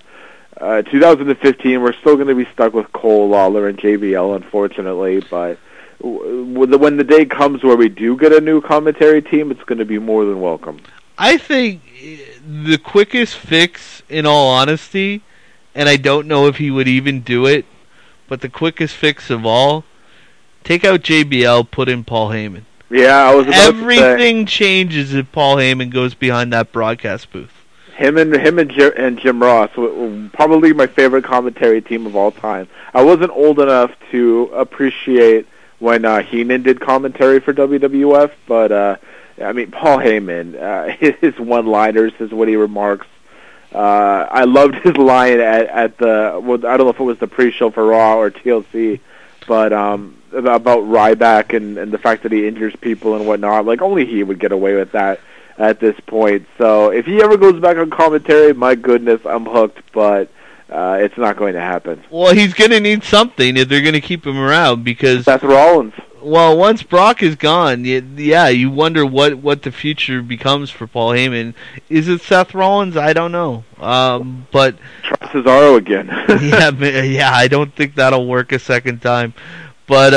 S2: 2015, we're still going to be stuck with Cole, Lawler, and JBL, unfortunately, but when the day comes where we do get a new commentary team, it's going to be more than welcome.
S1: I think the quickest fix, in all honesty, and I don't know if he would even do it, but the quickest fix of all, take out JBL, put in Paul Heyman.
S2: Yeah, I was about
S1: Everything changes if Paul Heyman goes behind that broadcast booth.
S2: Him and Jim Ross were probably my favorite commentary team of all time. I wasn't old enough to appreciate when Heenan did commentary for WWF, but Paul Heyman, his one-liners, his witty remarks. I loved his line at the, I don't know if it was the pre-show for Raw or TLC, but about Ryback and the fact that he injures people and whatnot. Like, only he would get away with that at this point. So if he ever goes back on commentary, my goodness, I'm hooked, but it's not going to happen.
S1: Well, he's going to need something if they're going to keep him around, because
S2: Seth Rollins.
S1: Well, once Brock is gone, you wonder what the future becomes for Paul Heyman. Is it Seth Rollins? I don't know. But
S2: try Cesaro again.
S1: yeah, I don't think that'll work a second time. But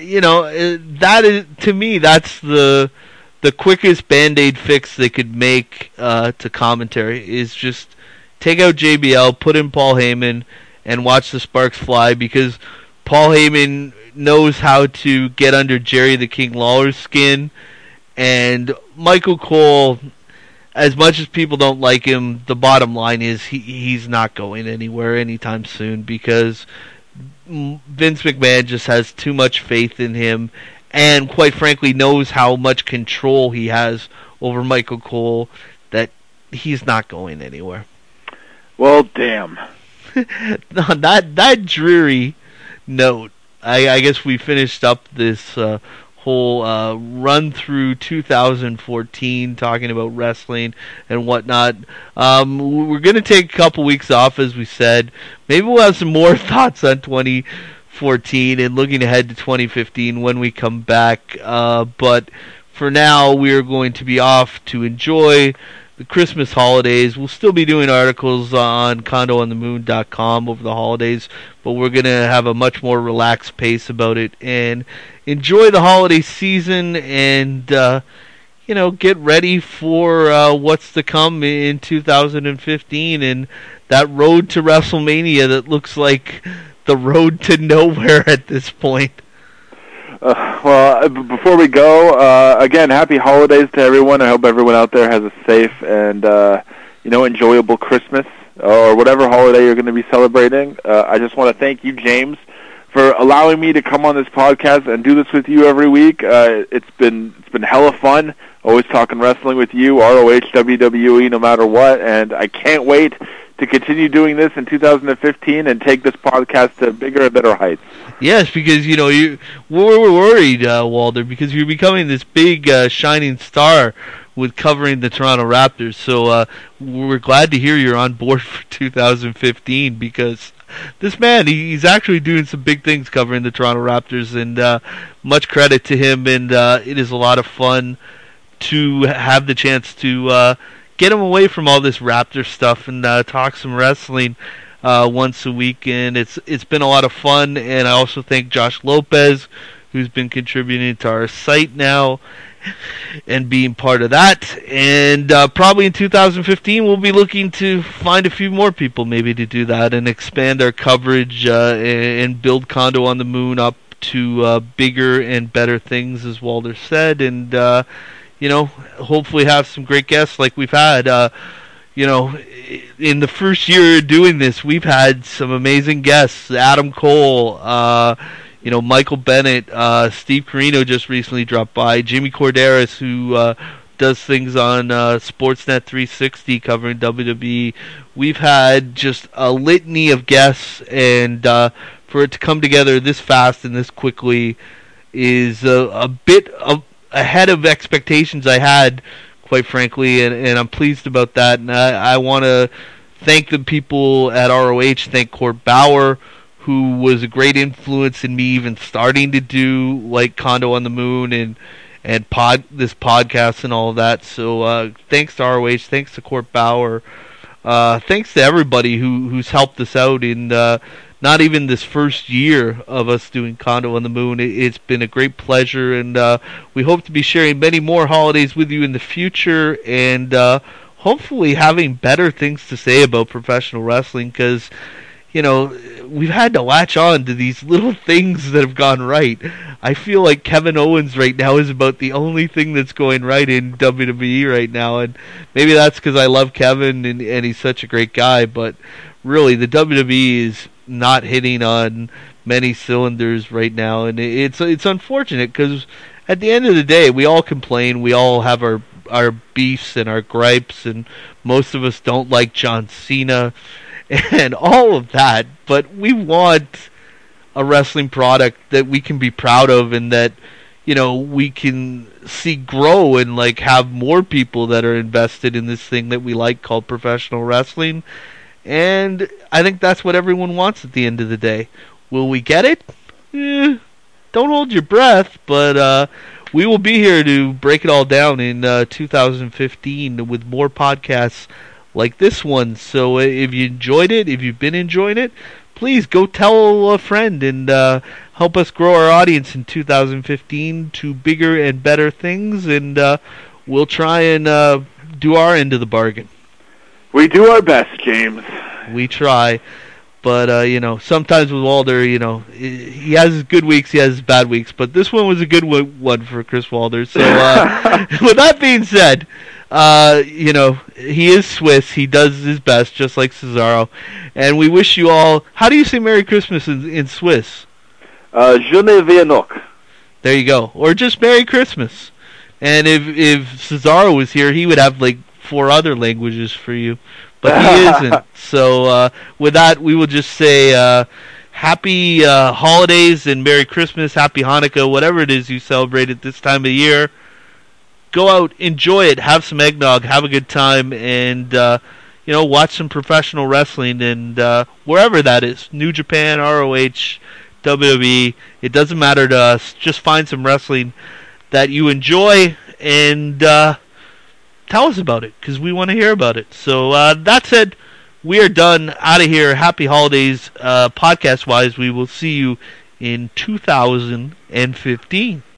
S1: that is, to me, that's the quickest Band-Aid fix they could make to commentary, is just take out JBL, put in Paul Heyman, and watch the sparks fly, because Paul Heyman knows how to get under Jerry the King Lawler's skin, and Michael Cole, as much as people don't like him, the bottom line is he's not going anywhere anytime soon, because Vince McMahon just has too much faith in him, and quite frankly knows how much control he has over Michael Cole, that he's not going anywhere.
S2: Well, damn.
S1: On that dreary note, I guess we finished up this whole run through 2014, talking about wrestling and whatnot. We're going to take a couple weeks off, as we said. Maybe we'll have some more thoughts on 2014 and looking ahead to 2015 when we come back. But for now, we are going to be off to enjoy the Christmas holidays. We'll still be doing articles on CondoOnTheMoon.com over the holidays, but we're going to have a much more relaxed pace about it and enjoy the holiday season and, get ready for what's to come in 2015 and that road to WrestleMania that looks like the road to nowhere at this point.
S2: Before we go, again, happy holidays to everyone. I hope everyone out there has a safe and enjoyable Christmas or whatever holiday you're going to be celebrating. I just want to thank you, James, for allowing me to come on this podcast and do this with you every week. It's been hella fun. Always talking wrestling with you, ROH, WWE, no matter what, and I can't wait to continue doing this in 2015 and take this podcast to bigger and better heights.
S1: Yes, because we're worried, Walter, because you're becoming this big shining star with covering the Toronto Raptors. So we're glad to hear you're on board for 2015 because this man, he's actually doing some big things covering the Toronto Raptors, and much credit to him. And it is a lot of fun to have the chance to get him away from all this Raptor stuff and talk some wrestling once a week, and it's been a lot of fun. And I also thank Josh Lopez, who's been contributing to our site now and being part of that. And probably in 2015 we'll be looking to find a few more people maybe to do that and expand our coverage and build Condo on the Moon up to bigger and better things, as Walter said, and hopefully have some great guests like we've had. In the first year doing this, we've had some amazing guests. Adam Cole, Michael Bennett, Steve Carino just recently dropped by, Jimmy Corderas, who does things on Sportsnet 360 covering WWE. We've had just a litany of guests, and for it to come together this fast and this quickly is a bit of ahead of expectations I had, quite frankly, and I'm pleased about that. And I want to thank the people at ROH, thank Court Bauer, who was a great influence in me even starting to do like Condo on the Moon and this podcast and all of that. So thanks to ROH, thanks to Court Bauer, thanks to everybody who's helped us out in not even this first year of us doing Condo on the Moon. It's been a great pleasure, and we hope to be sharing many more holidays with you in the future, and hopefully having better things to say about professional wrestling, because we've had to latch on to these little things that have gone right. I feel like Kevin Owens right now is about the only thing that's going right in WWE right now, and maybe that's because I love Kevin and he's such a great guy, but really the WWE is not hitting on many cylinders right now, and it's unfortunate because at the end of the day we all complain, we all have our beefs and our gripes, and most of us don't like John Cena and all of that, but we want a wrestling product that we can be proud of and that we can see grow and like have more people that are invested in this thing that we like called professional wrestling. And I think that's what everyone wants at the end of the day. Will we get it? Don't hold your breath, but we will be here to break it all down in 2015 with more podcasts like this one. So if you enjoyed it, if you've been enjoying it, please go tell a friend and help us grow our audience in 2015 to bigger and better things, and we'll try and do our end of the bargain.
S2: We do our best, James.
S1: We try, but sometimes with Walter, he has his good weeks, he has his bad weeks, but this one was a good one for Chris Walter. So with that being said, he is Swiss. He does his best, just like Cesaro, and we wish you all. How do you say Merry Christmas in Swiss?
S2: Je ne viens nok.
S1: There you go, or just Merry Christmas. And if Cesaro was here, he would have like 4 other languages for you, but he isn't. So with that, we will just say happy holidays and Merry Christmas, Happy Hanukkah, whatever it is you celebrate at this time of year. Go out, enjoy it, have some eggnog, have a good time, and watch some professional wrestling, and wherever that is, New Japan, ROH, WWE, it doesn't matter to us. Just find some wrestling that you enjoy, and tell us about it, because we want to hear about it. So that said, we are done, out of here. Happy holidays, podcast-wise. We will see you in 2015.